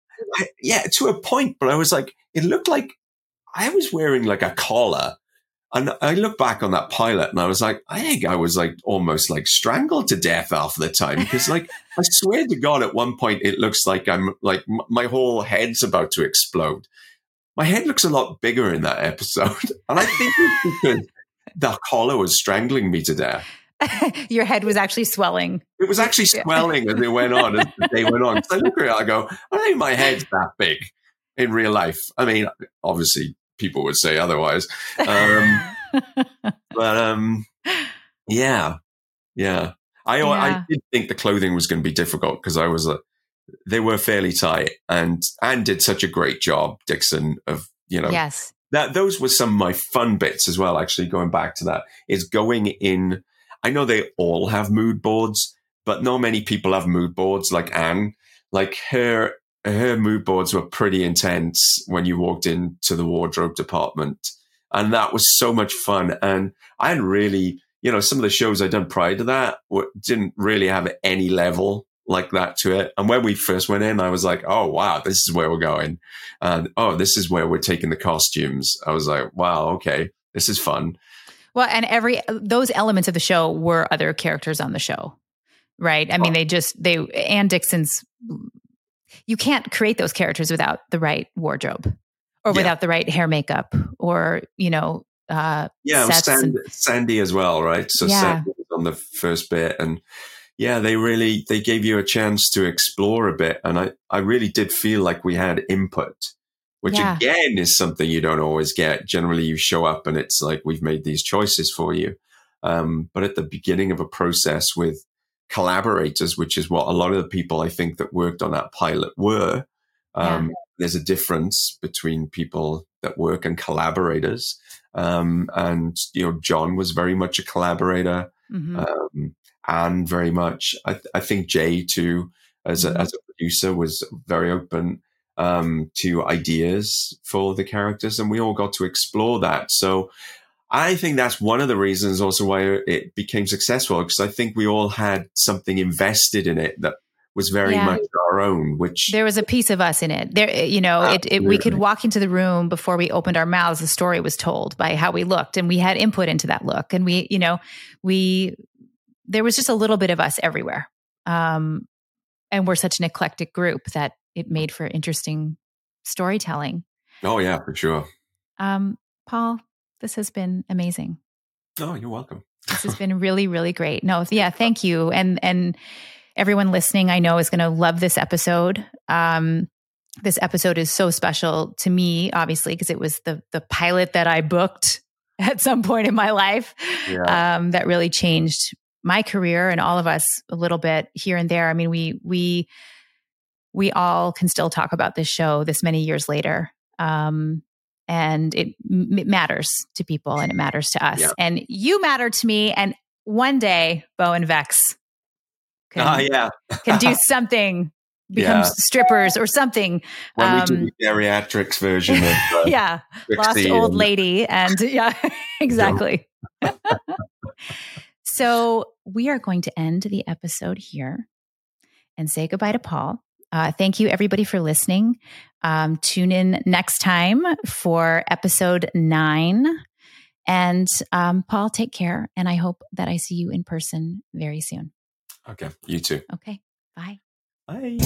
to a point, but I was like, it looked like I was wearing like a collar And I look back on that pilot and I was like, I think I was like almost like strangled to death half the time. Because like, I swear to God, at one point, it looks like I'm like, my whole head's about to explode. My head looks a lot bigger in that episode. And I think it's because the collar was strangling me to death. Your head was actually swelling. It was actually swelling as it went on, as the day went on. So I look at it, I go, I think my head's that big in real life. I mean, obviously, people would say otherwise. Yeah. I did think the clothing was going to be difficult because I was they were fairly tight, and Anne did such a great job, Dixon, of, yes, that those were some of my fun bits as well. Actually, going back to that is going in. I know they all have mood boards, but not many people have mood boards like Anne. Like her mood boards were pretty intense when you walked into the wardrobe department. And that was so much fun. And I had really, some of the shows I'd done prior to that didn't really have any level like that to it. And when we first went in, I was like, oh, wow, this is where we're going. And this is where we're taking the costumes. I was like, wow, okay, this is fun. Well, and those elements of the show were other characters on the show, right? I mean, Anne Dixon's, you can't create those characters without the right wardrobe or without the right hair makeup or, sets Sandy as well, right? So Sandy was on the first bit, and they gave you a chance to explore a bit. And I really did feel like we had input, which again is something you don't always get. Generally, you show up and it's like, we've made these choices for you. But at the beginning of a process with collaborators, which is what a lot of the people I think that worked on that pilot were, there's a difference between people that work and collaborators. And, John was very much a collaborator, and very much, I think Jay too, as a producer, was very open to ideas for the characters, and we all got to explore that. So I think that's one of the reasons also why it became successful, because I think we all had something invested in it that was very much our own, which there was a piece of us in it. There, we could walk into the room before we opened our mouths. The story was told by how we looked, and we had input into that look. And there was just a little bit of us everywhere. And we're such an eclectic group that it made for interesting storytelling. Oh yeah, for sure. Paul, this has been amazing. Oh, you're welcome. This has been really, really great. No, thank you. And everyone listening, I know, is going to love this episode. This episode is so special to me, obviously, because it was the pilot that I booked at some point in my life that really changed my career and all of us a little bit here and there. I mean, we all can still talk about this show this many years later. And it matters to people, and it matters to us. Yeah. And you matter to me. And one day, Bo and Vex can do something, become strippers or something. When we do the geriatrics version of Lost Old Lady. And exactly. So we are going to end the episode here and say goodbye to Paul. Thank you, everybody, for listening. Tune in next time for episode 9. And Paul, take care. And I hope that I see you in person very soon. Okay. You too. Okay. Bye. Bye.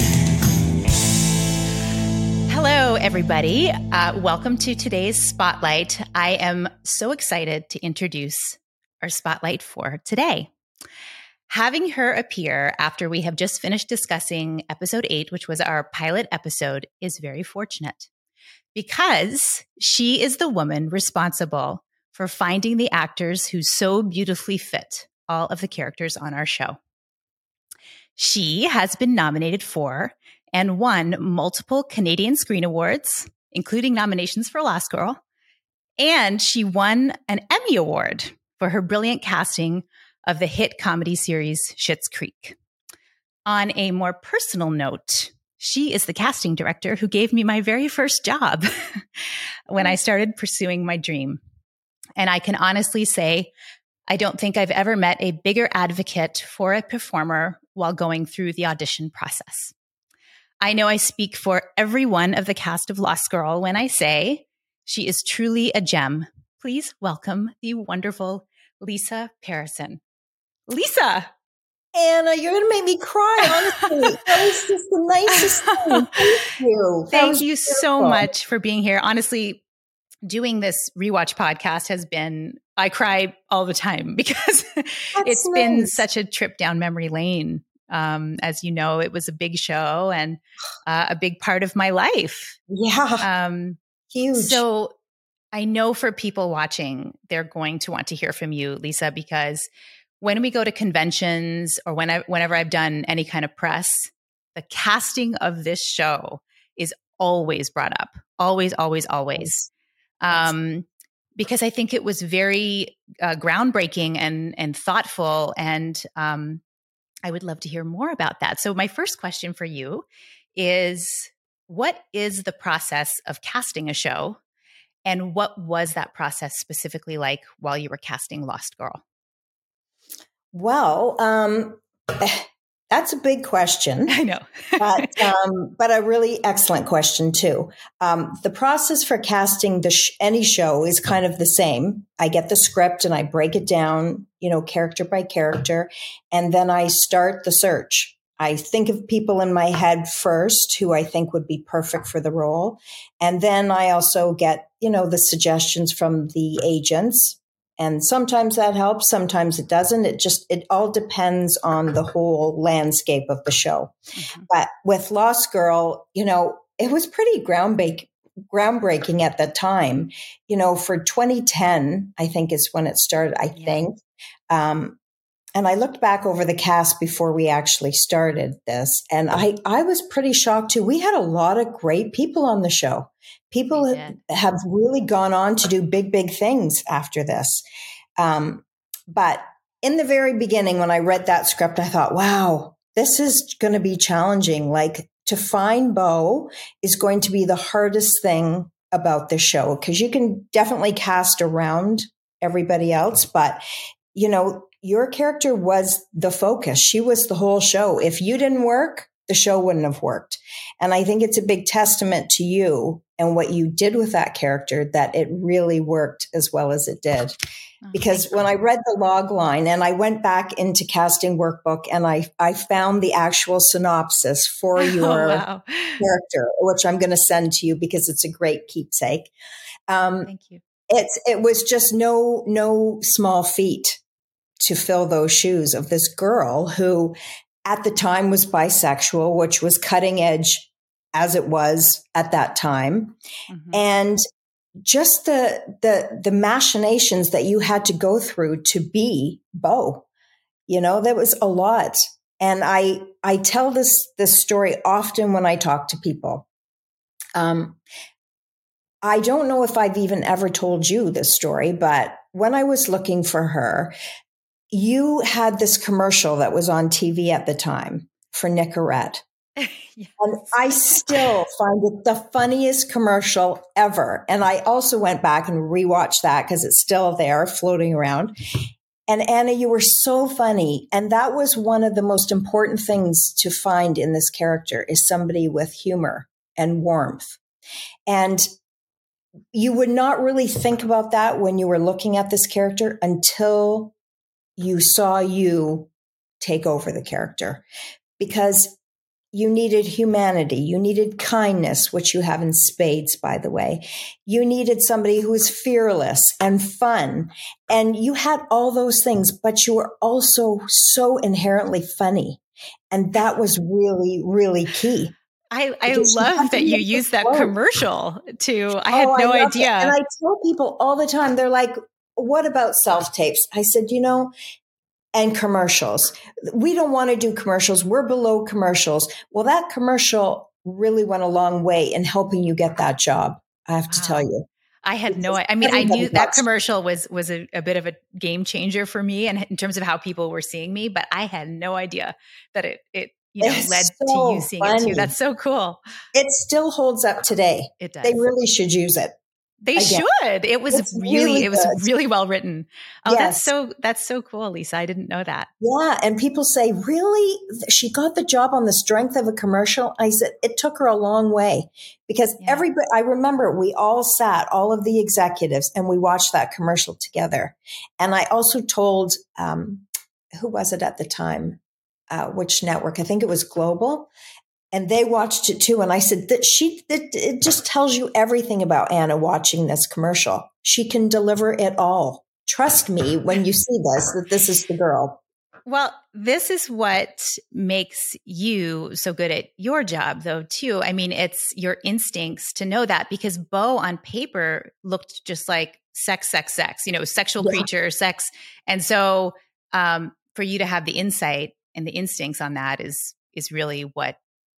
Hello, everybody. Welcome to today's Spotlight. I am so excited to introduce our Spotlight for today. Having her appear after we have just finished discussing episode 8, which was our pilot episode, is very fortunate because she is the woman responsible for finding the actors who so beautifully fit all of the characters on our show. She has been nominated for and won multiple Canadian Screen Awards, including nominations for Lost Girl, and she won an Emmy Award for her brilliant casting of the hit comedy series Schitt's Creek. On a more personal note, she is the casting director who gave me my very first job when I started pursuing my dream. And I can honestly say, I don't think I've ever met a bigger advocate for a performer while going through the audition process. I know I speak for every one of the cast of Lost Girl when I say she is truly a gem please welcome the wonderful Lisa Parison. Lisa! Anna, you're going to make me cry, honestly. That was just the nicest thing. Thank you. Thank you so much for being here. Honestly, doing this rewatch podcast has been, I cry all the time because it's been such a trip down memory lane. As you know, it was a big show and a big part of my life. Yeah. Huge. So I know for people watching, they're going to want to hear from you, Lisa, because when we go to conventions or whenever I've done any kind of press, the casting of this show is always brought up. Always, always, always. Because I think it was very groundbreaking and thoughtful. And I would love to hear more about that. So my first question for you is, what is the process of casting a show? And what was that process specifically like while you were casting Lost Girl? Well, that's a big question. I know. but a really excellent question too. The process for casting any show is kind of the same. I get the script and I break it down, character by character, and then I start the search. I think of people in my head first who I think would be perfect for the role. And then I also get, the suggestions from the agents. And sometimes that helps, sometimes it doesn't. It all depends on the whole landscape of the show. Mm-hmm. But with Lost Girl, it was pretty groundbreaking at the time. For 2010, I think is when it started, I think. And I looked back over the cast before we actually started this, and I was pretty shocked too. We had a lot of great people on the show. People have really gone on to do big, big things after this. But in the very beginning, when I read that script, I thought, wow, this is going to be challenging. Like, to find Beau is going to be the hardest thing about the show, because you can definitely cast around everybody else, but your character was the focus. She was the whole show. If you didn't work, the show wouldn't have worked. And I think it's a big testament to you and what you did with that character that it really worked as well as it did. Because when I read the log line and I went back into Casting Workbook and I found the actual synopsis for your character, which I'm going to send to you because it's a great keepsake. Thank you. It was just no small feat to fill those shoes of this girl who at the time was bisexual, which was cutting edge as it was at that time. Mm-hmm. And just the machinations that you had to go through to be Beau, there was a lot. And I tell this story often when I talk to people. I don't know if I've even ever told you this story, but when I was looking for her, you had this commercial that was on TV at the time for Nicorette. Yes. And I still find it the funniest commercial ever. And I also went back and rewatched that because it's still there floating around. And Anna, you were so funny. And that was one of the most important things to find in this character, is somebody with humor and warmth. And you would not really think about that when you were looking at this character until you saw you take over the character, because you needed humanity. You needed kindness, which you have in spades, by the way. You needed somebody who was fearless and fun. And you had all those things, but you were also so inherently funny. And that was really, really key. I love that you used that commercial too. I had no idea. It. And I tell people all the time, they're like, what about self-tapes? I said, and commercials. We don't want to do commercials. We're below commercials. Well, that commercial really went a long way in helping you get that job. I have to tell you. I had no, I mean, I knew that commercial was a bit of a game changer for me and in terms of how people were seeing me, but I had no idea that it led to you seeing it too. That's so cool. It still holds up today. It does. They really should use it. They should. It was really well written. Oh, yes. that's so cool, Lisa. I didn't know that. Yeah. And people say, really? She got the job on the strength of a commercial? I said, it took her a long way because everybody, I remember we all sat, all of the executives, and we watched that commercial together. And I also told, who was it at the time? Which network? I think it was Global. And they watched it too. And I said that it just tells you everything about Anna watching this commercial. She can deliver it all. Trust me when you see this, that this is the girl. Well, this is what makes you so good at your job though, too. I mean, it's your instincts to know that because Bo on paper looked just like sex, sexual creature, sex. And so for you to have the insight and the instincts on that is really what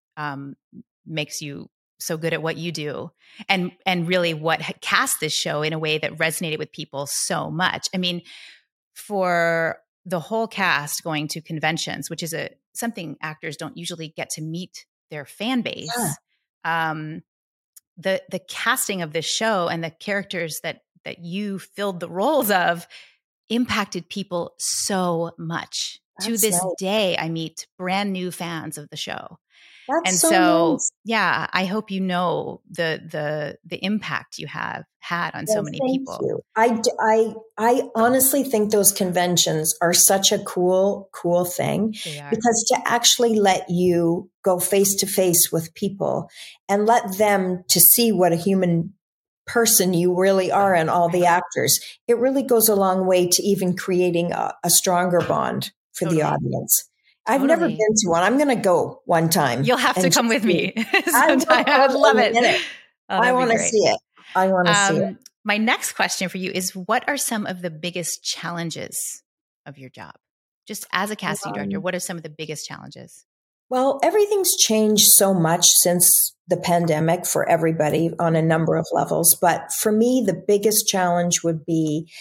makes you so good at what you do and really what cast this show in a way that resonated with people so much. I mean, for the whole cast going to conventions, which is something actors don't usually get to meet their fan base. Yeah. The casting of this show and the characters that you filled the roles of impacted people so much. That's to this day, I meet brand new fans of the show. That's so nice. Yeah, I hope you know the impact you have had on so many people. You. I honestly think those conventions are such a cool thing because to actually let you go face to face with people and let them to see what a human person you really are and all the actors, it really goes a long way to even creating a stronger bond for the audience. I've never been to one. I'm going to go one time. You'll have to come with me sometime. I would love it. I want to see it. I want to see it. My next question for you is, what are some of the biggest challenges of your job? Just as a casting director, what are some of the biggest challenges? Well, everything's changed so much since the pandemic for everybody on a number of levels. But for me, the biggest challenge would be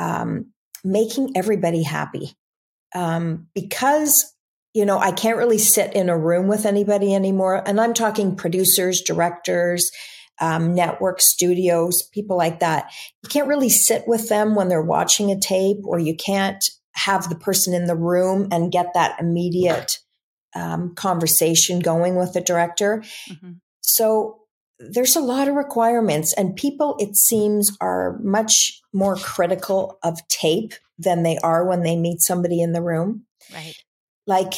making everybody happy. Because I can't really sit in a room with anybody anymore. And I'm talking producers, directors, network studios, people like that. You can't really sit with them when they're watching a tape, or you can't have the person in the room and get that immediate conversation going with the director. Mm-hmm. So there's a lot of requirements, and people, it seems, are much more critical of tape than they are when they meet somebody in the room. Right. Like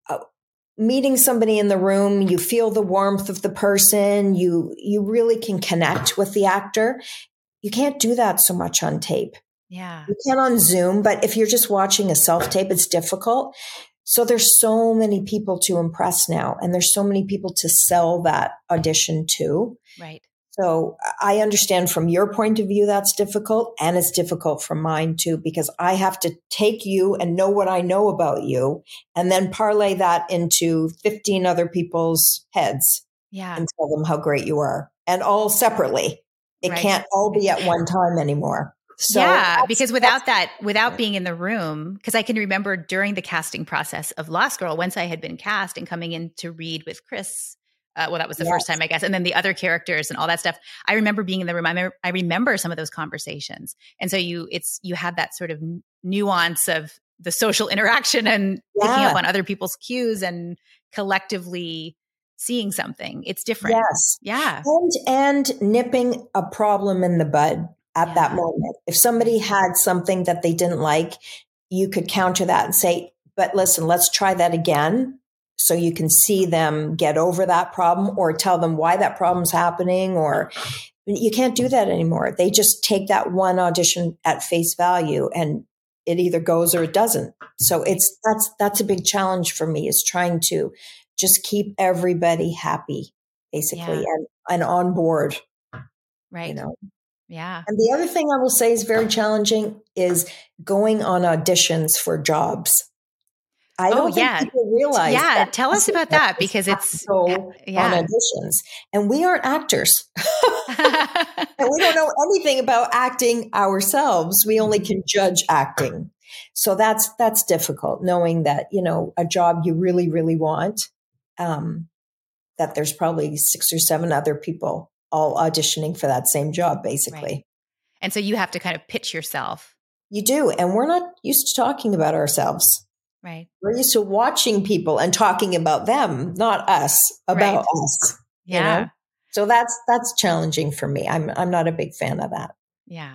meeting somebody in the room, you feel the warmth of the person. You really can connect with the actor. You can't do that so much on tape. Yeah. You can on Zoom, but if you're just watching a self-tape, it's difficult. So there's so many people to impress now, and there's so many people to sell that audition to. Right. So I understand from your point of view, that's difficult. And it's difficult from mine too, because I have to take you and know what I know about you and then parlay that into 15 other people's heads and tell them how great you are, and all separately. It can't all be at one time anymore. So because without being in the room, because I can remember during the casting process of Lost Girl, once I had been cast and coming in to read with Chris, that was the first time, I guess. And then the other characters and all that stuff. I remember being in the room. I remember some of those conversations. And so you have that sort of nuance of the social interaction and picking up on other people's cues and collectively seeing something. It's different. Yes. Yeah. And nipping a problem in the bud at that moment. If somebody had something that they didn't like, you could counter that and say, but listen, let's try that again. So you can see them get over that problem, or tell them why that problem's happening, or you can't do that anymore. They just take that one audition at face value, and it either goes or it doesn't. So that's a big challenge for me, is trying to just keep everybody happy, basically, and on board. Right. Yeah. And the other thing I will say is very challenging is going on auditions for jobs. I don't think people realize. Yeah, tell us about that, because it's on auditions, and we aren't actors, and we don't know anything about acting ourselves. We only can judge acting, so that's difficult. Knowing that a job you really, really want, that there's probably 6 or 7 other people all auditioning for that same job, basically. Right. And so you have to kind of pitch yourself. You do. And we're not used to talking about ourselves. Right. We're used to watching people and talking about them, not us, about us. Yeah. You know? So that's challenging for me. I'm not a big fan of that. Yeah.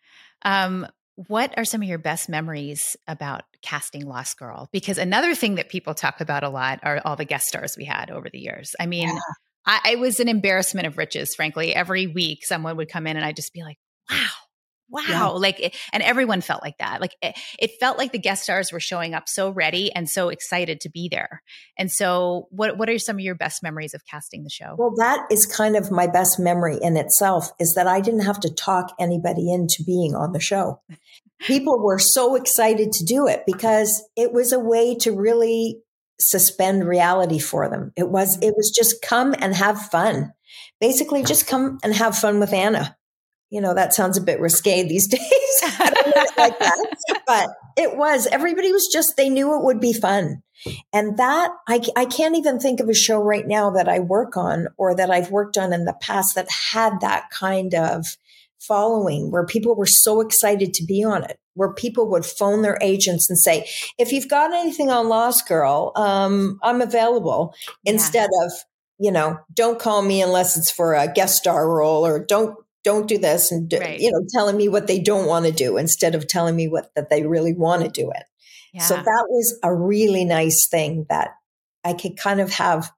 What are some of your best memories about casting Lost Girl? Because another thing that people talk about a lot are all the guest stars we had over the years. I mean, I was an embarrassment of riches, frankly. Every week someone would come in and I'd just be like, wow. Yeah. And everyone felt like that. Like it felt like the guest stars were showing up so ready and so excited to be there. And so what are some of your best memories of casting the show? Well, that is kind of my best memory in itself, is that I didn't have to talk anybody into being on the show. People were so excited to do it because it was a way to really suspend reality for them. It was just come and have fun. Basically, just come and have fun with Anna. You know, that sounds a bit risque these days. I don't know it like that, but everybody was just, they knew it would be fun. And that, I can't even think of a show right now that I work on or that I've worked on in the past that had that kind of following where people were so excited to be on it, where people would phone their agents and say, if you've got anything on Lost Girl, I'm available, instead of, you know, don't call me unless it's for a guest star role, or don't do this, and you know, telling me what they don't want to do instead of telling me that they really want to do it. Yeah. So that was a really nice thing, that I could kind of have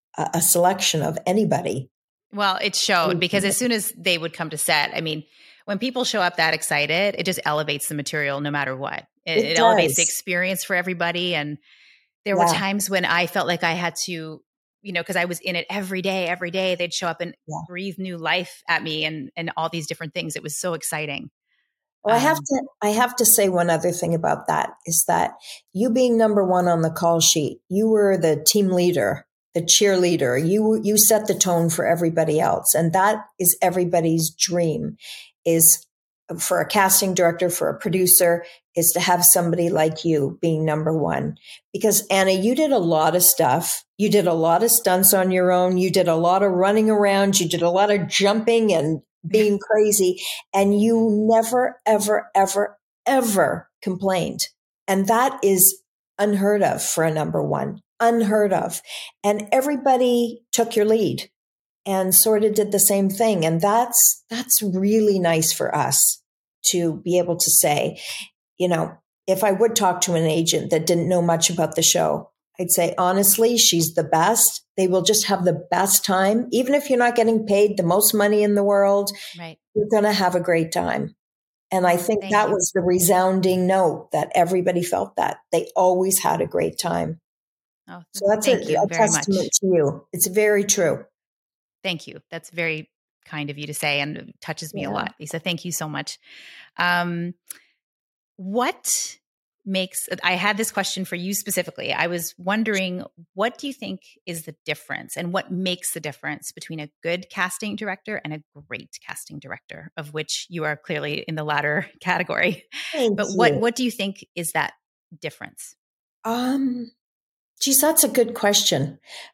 a selection of anybody. Well, it showed, because as soon as they would come to set, I mean, when people show up that excited, it just elevates the material no matter what. It elevates the experience for everybody. And there were times when I felt like I had to, you know, because I was in it every day, they'd show up and breathe new life at me and all these different things. It was so exciting. Well, I have to say one other thing about that, is that you being number one on the call sheet, you were the team leader, the cheerleader. You set the tone for everybody else. And that is everybody's dream, is for a casting director, for a producer, is to have somebody like you being number one. Because Anna, you did a lot of stuff. You did a lot of stunts on your own. You did a lot of running around. You did a lot of jumping and being crazy. And you never, ever, ever, ever complained. And that is unheard of for a number one. Unheard of. And everybody took your lead and sort of did the same thing. And that's really nice for us to be able to say, you know, if I would talk to an agent that didn't know much about the show, I'd say, honestly, she's the best. They will just have the best time. Even if you're not getting paid the most money in the world, you're going to have a great time. And I think that was the resounding note, that everybody felt that. They always had a great time. Oh, so that's a testament to you. It's very true. Thank you. That's very kind of you to say, and touches me a lot, Lisa. Thank you so much. What makes, I had this question for you specifically. I was wondering, what do you think is the difference, and what makes the difference between a good casting director and a great casting director, of which you are clearly in the latter category? But what do you think is that difference? Geez, that's a good question.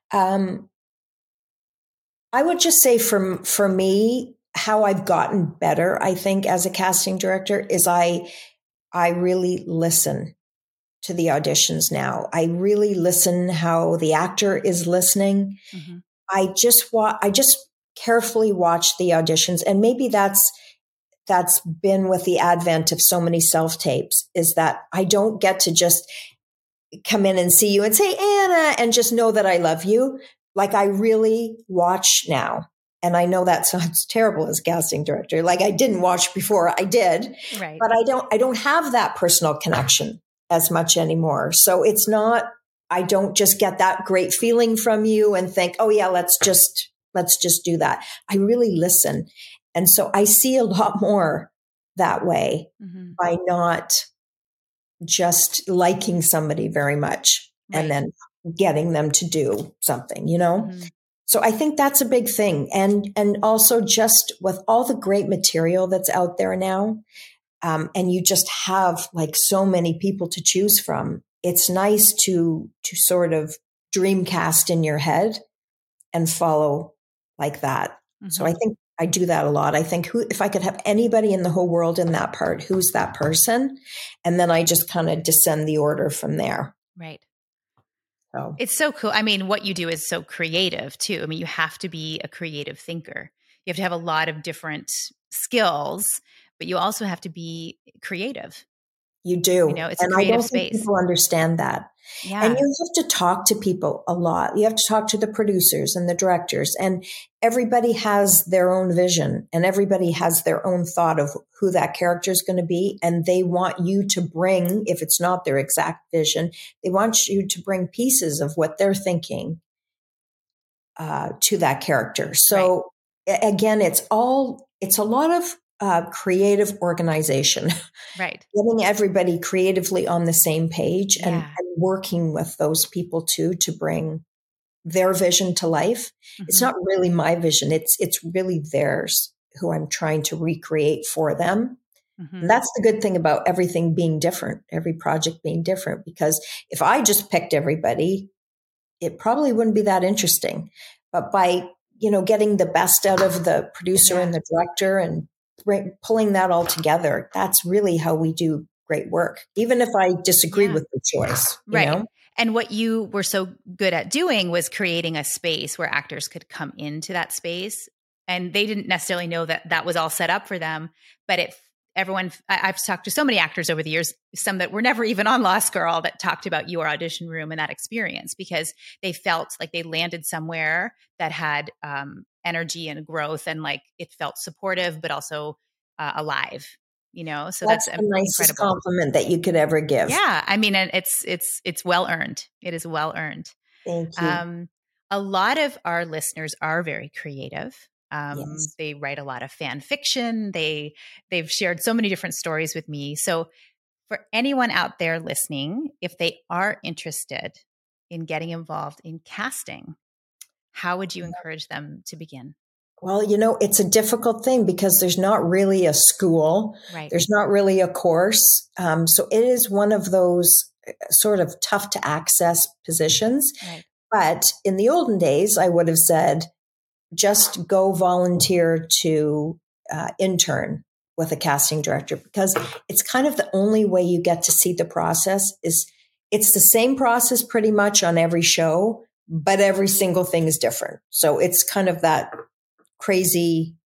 I would just say for me, how I've gotten better, I think, as a casting director, is I really listen to the auditions now. I really listen how the actor is listening. Mm-hmm. I just carefully watch the auditions. And maybe that's been with the advent of so many self-tapes, is that I don't get to just come in and see you and say, Anna, and just know that I love you. Like, I really watch now. And I know that sounds terrible as casting director. Like, I didn't watch before, I did, right. But I don't have that personal connection as much anymore. So it's not, I don't just get that great feeling from you and think, oh yeah, let's just do that. I really listen. And so I see a lot more that way, mm-hmm. by not just liking somebody very much, right. and then getting them to do something, you know? Mm-hmm. So I think that's a big thing. And also just with all the great material that's out there now, and you just have like so many people to choose from, it's nice to sort of dreamcast in your head and follow like that. So I think I do that a lot. I think if I could have anybody in the whole world in that part, who's that person? And then I just kind of descend the order from there. Right. So it's so cool. I mean, what you do is so creative too. I mean, you have to be a creative thinker. You have to have a lot of different skills, but you also have to be creative. You do. You know, it's and a creative I don't space. think people understand that. Yeah. And you have to talk to people a lot. You have to talk to the producers and the directors, and everybody has their own vision and everybody has their own thought of who that character is going to be. And they want you to bring, if it's not their exact vision, they want you to bring pieces of what they're thinking to that character. So again, it's a lot of creative organization, right? Getting everybody creatively on the same page and working with those people too to bring their vision to life. It's not really my vision; it's really theirs, who I'm trying to recreate for them. And that's the good thing about everything being different, every project being different. Because if I just picked everybody, it probably wouldn't be that interesting. But by getting the best out of the producer and the director and pulling that all together, that's really how we do great work, even if I disagree with the choice. Right. You know? And what you were so good at doing was creating a space where actors could come into that space. And they didn't necessarily know that that was all set up for them. But I've talked to so many actors over the years, some that were never even on Lost Girl, that talked about your audition room and that experience, because they felt like they landed somewhere that had energy and growth, and like it felt supportive, but also alive, so that's the nicest incredible compliment that you could ever give. Yeah. I mean, and it's well earned. It is well earned. Thank you. A lot of our listeners are very creative. Yes. They write a lot of fan fiction. They've shared so many different stories with me. So for anyone out there listening, if they are interested in getting involved in casting, how would you encourage them to begin? Well, it's a difficult thing because there's not really a school. Right. There's not really a course. So it is one of those sort of tough to access positions. Right. But in the olden days, I would have said, just go volunteer to intern with a casting director, because it's kind of the only way you get to see the process. It's the same process pretty much on every show, but every single thing is different. So it's kind of that crazy,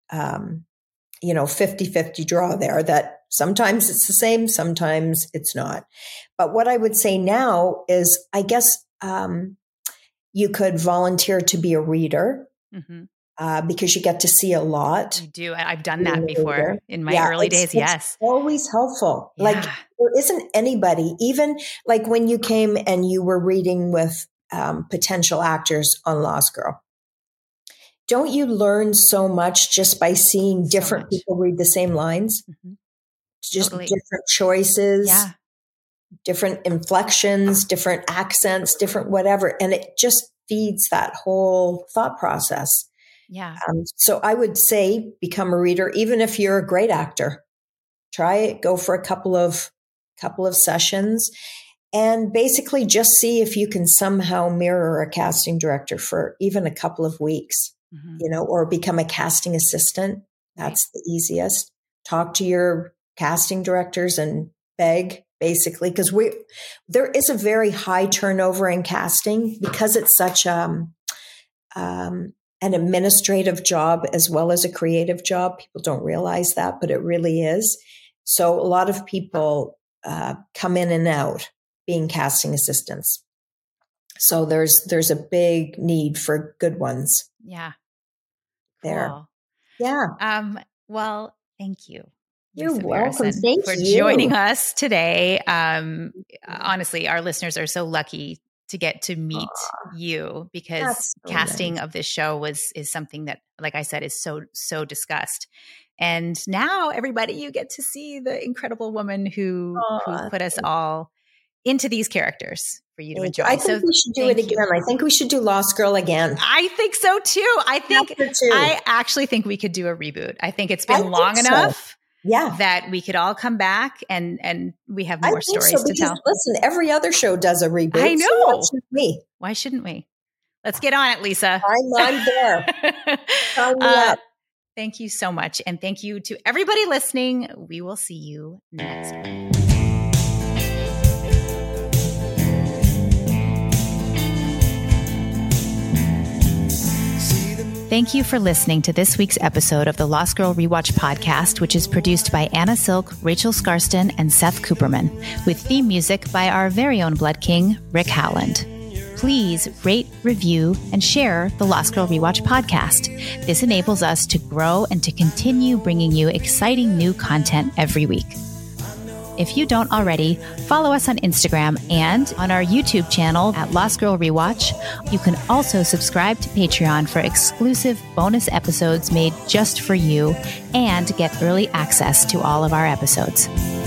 50-50 draw there, that sometimes it's the same, sometimes it's not. But what I would say now is, I guess you could volunteer to be a reader. Because you get to see a lot. You do. I've done that before in my early days. Yes. It's always helpful. Yeah. Like there isn't anybody, even like when you came and you were reading with potential actors on Lost Girl. Don't you learn so much just by seeing different people read the same lines? Just different choices, different inflections, different accents, different whatever. And it just feeds that whole thought process. Yeah. So I would say become a reader, even if you're a great actor. Try it. Go for a couple of sessions, and basically just see if you can somehow mirror a casting director for even a couple of weeks, or become a casting assistant. That's the easiest. Talk to your casting directors and beg, basically, because there is a very high turnover in casting, because it's such an administrative job as well as a creative job. People don't realize that, but it really is. So a lot of people come in and out being casting assistants. So there's a big need for good ones. Yeah. There. Cool. Yeah. Well, thank you. You're Lisa welcome. Barrison, Thank for you. joining us today. Honestly, our listeners are so lucky to get to meet you, because casting of this show is something that, like I said, is so discussed. And now everybody, you get to see the incredible woman who put us all into these characters for you to enjoy. I think we should do it again. I think we should do Lost Girl again. I think so too. I actually think we could do a reboot. I think it's been long enough. Yeah. That we could all come back and we have more stories to tell. Listen, every other show does a reboot. I know. So why shouldn't we? Why shouldn't we? Let's get on it, Lisa. I'm there. Sign me up. Thank you so much. And thank you to everybody listening. We will see you next week. Thank you for listening to this week's episode of the Lost Girl Rewatch podcast, which is produced by Anna Silk, Rachel Scarston, and Seth Cooperman, with theme music by our very own Blood King, Rick Howland. Please rate, review, and share the Lost Girl Rewatch podcast. This enables us to grow and to continue bringing you exciting new content every week. If you don't already, follow us on Instagram and on our YouTube channel at Lost Girl Rewatch. You can also subscribe to Patreon for exclusive bonus episodes made just for you and get early access to all of our episodes.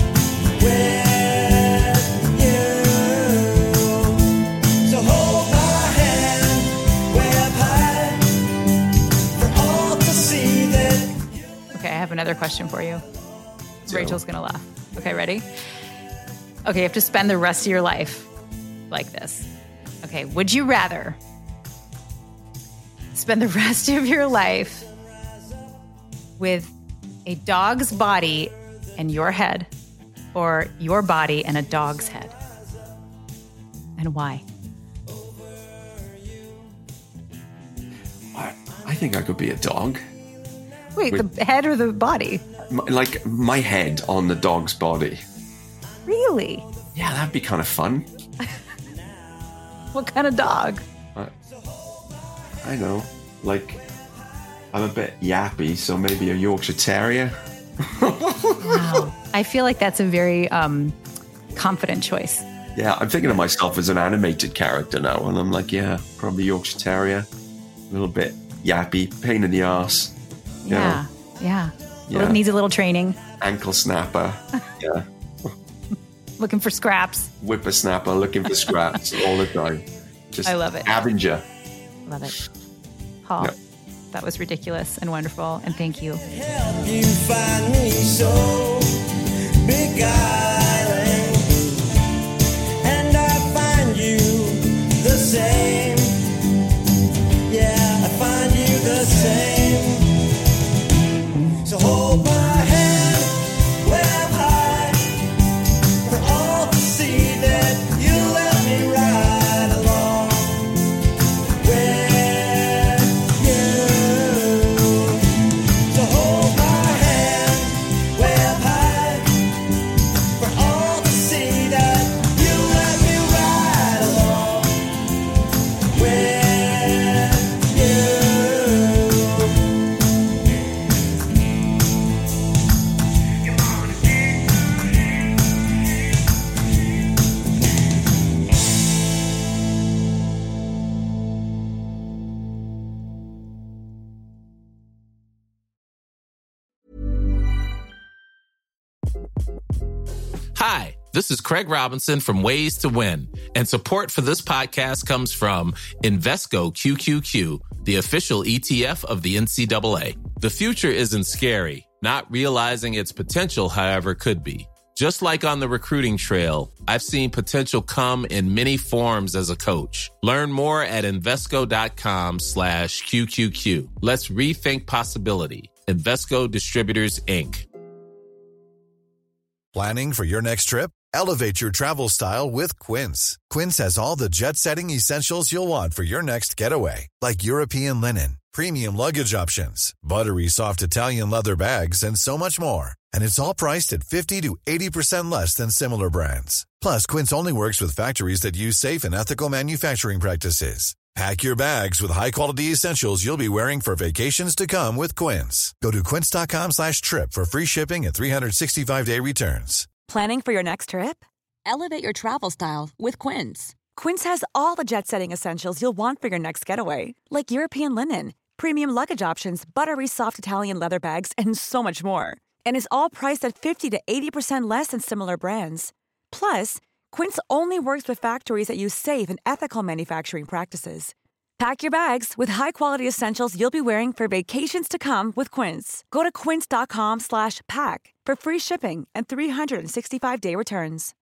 Okay, I have another question for you. Rachel's going to laugh. Okay, ready? Okay, you have to spend the rest of your life like this. Okay, would you rather spend the rest of your life with a dog's body and your head, or your body and a dog's head? And why? I think I could be a dog. Wait, the head or the body? Like my head on the dog's body. Really? Yeah, that'd be kind of fun. What kind of dog? I know. Like, I'm a bit yappy, so maybe a Yorkshire Terrier. Wow. I feel like that's a very confident choice. Yeah, I'm thinking of myself as an animated character now, and I'm like, yeah, probably Yorkshire Terrier. A little bit yappy, pain in the arse. Yeah. Yeah. It needs a little training. Ankle snapper. Yeah. Looking for scraps. Whippersnapper, looking for scraps all the time. Just I love it. Avenger. Love it. Paul, that was ridiculous and wonderful, and thank you. Help you find me so beguiling, and I find you the same. Yeah, I find you the same. So hold my hand where high for all to see that you let me ride along with you. So hold my hand where high for all to see that you let me ride along with you. Hi, this is Craig Robinson from Ways to Win, and support for this podcast comes from Invesco QQQ, the official ETF of the NCAA. The future isn't scary. Not realizing its potential, however, could be. Just like on the recruiting trail, I've seen potential come in many forms as a coach. Learn more at Invesco.com/QQQ. Let's rethink possibility. Invesco Distributors, Inc. Planning for your next trip? Elevate your travel style with Quince. Quince has all the jet-setting essentials you'll want for your next getaway, like European linen, premium luggage options, buttery soft Italian leather bags, and so much more. And it's all priced at 50 to 80% less than similar brands. Plus, Quince only works with factories that use safe and ethical manufacturing practices. Pack your bags with high-quality essentials you'll be wearing for vacations to come with Quince. Go to quince.com/trip for free shipping and 365-day returns. Planning for your next trip? Elevate your travel style with Quince. Quince has all the jet-setting essentials you'll want for your next getaway, like European linen, premium luggage options, buttery soft Italian leather bags, and so much more. And is all priced at 50 to 80% less than similar brands. Plus, Quince only works with factories that use safe and ethical manufacturing practices. Pack your bags with high-quality essentials you'll be wearing for vacations to come with Quince. Go to quince.com/pack for free shipping and 365-day returns.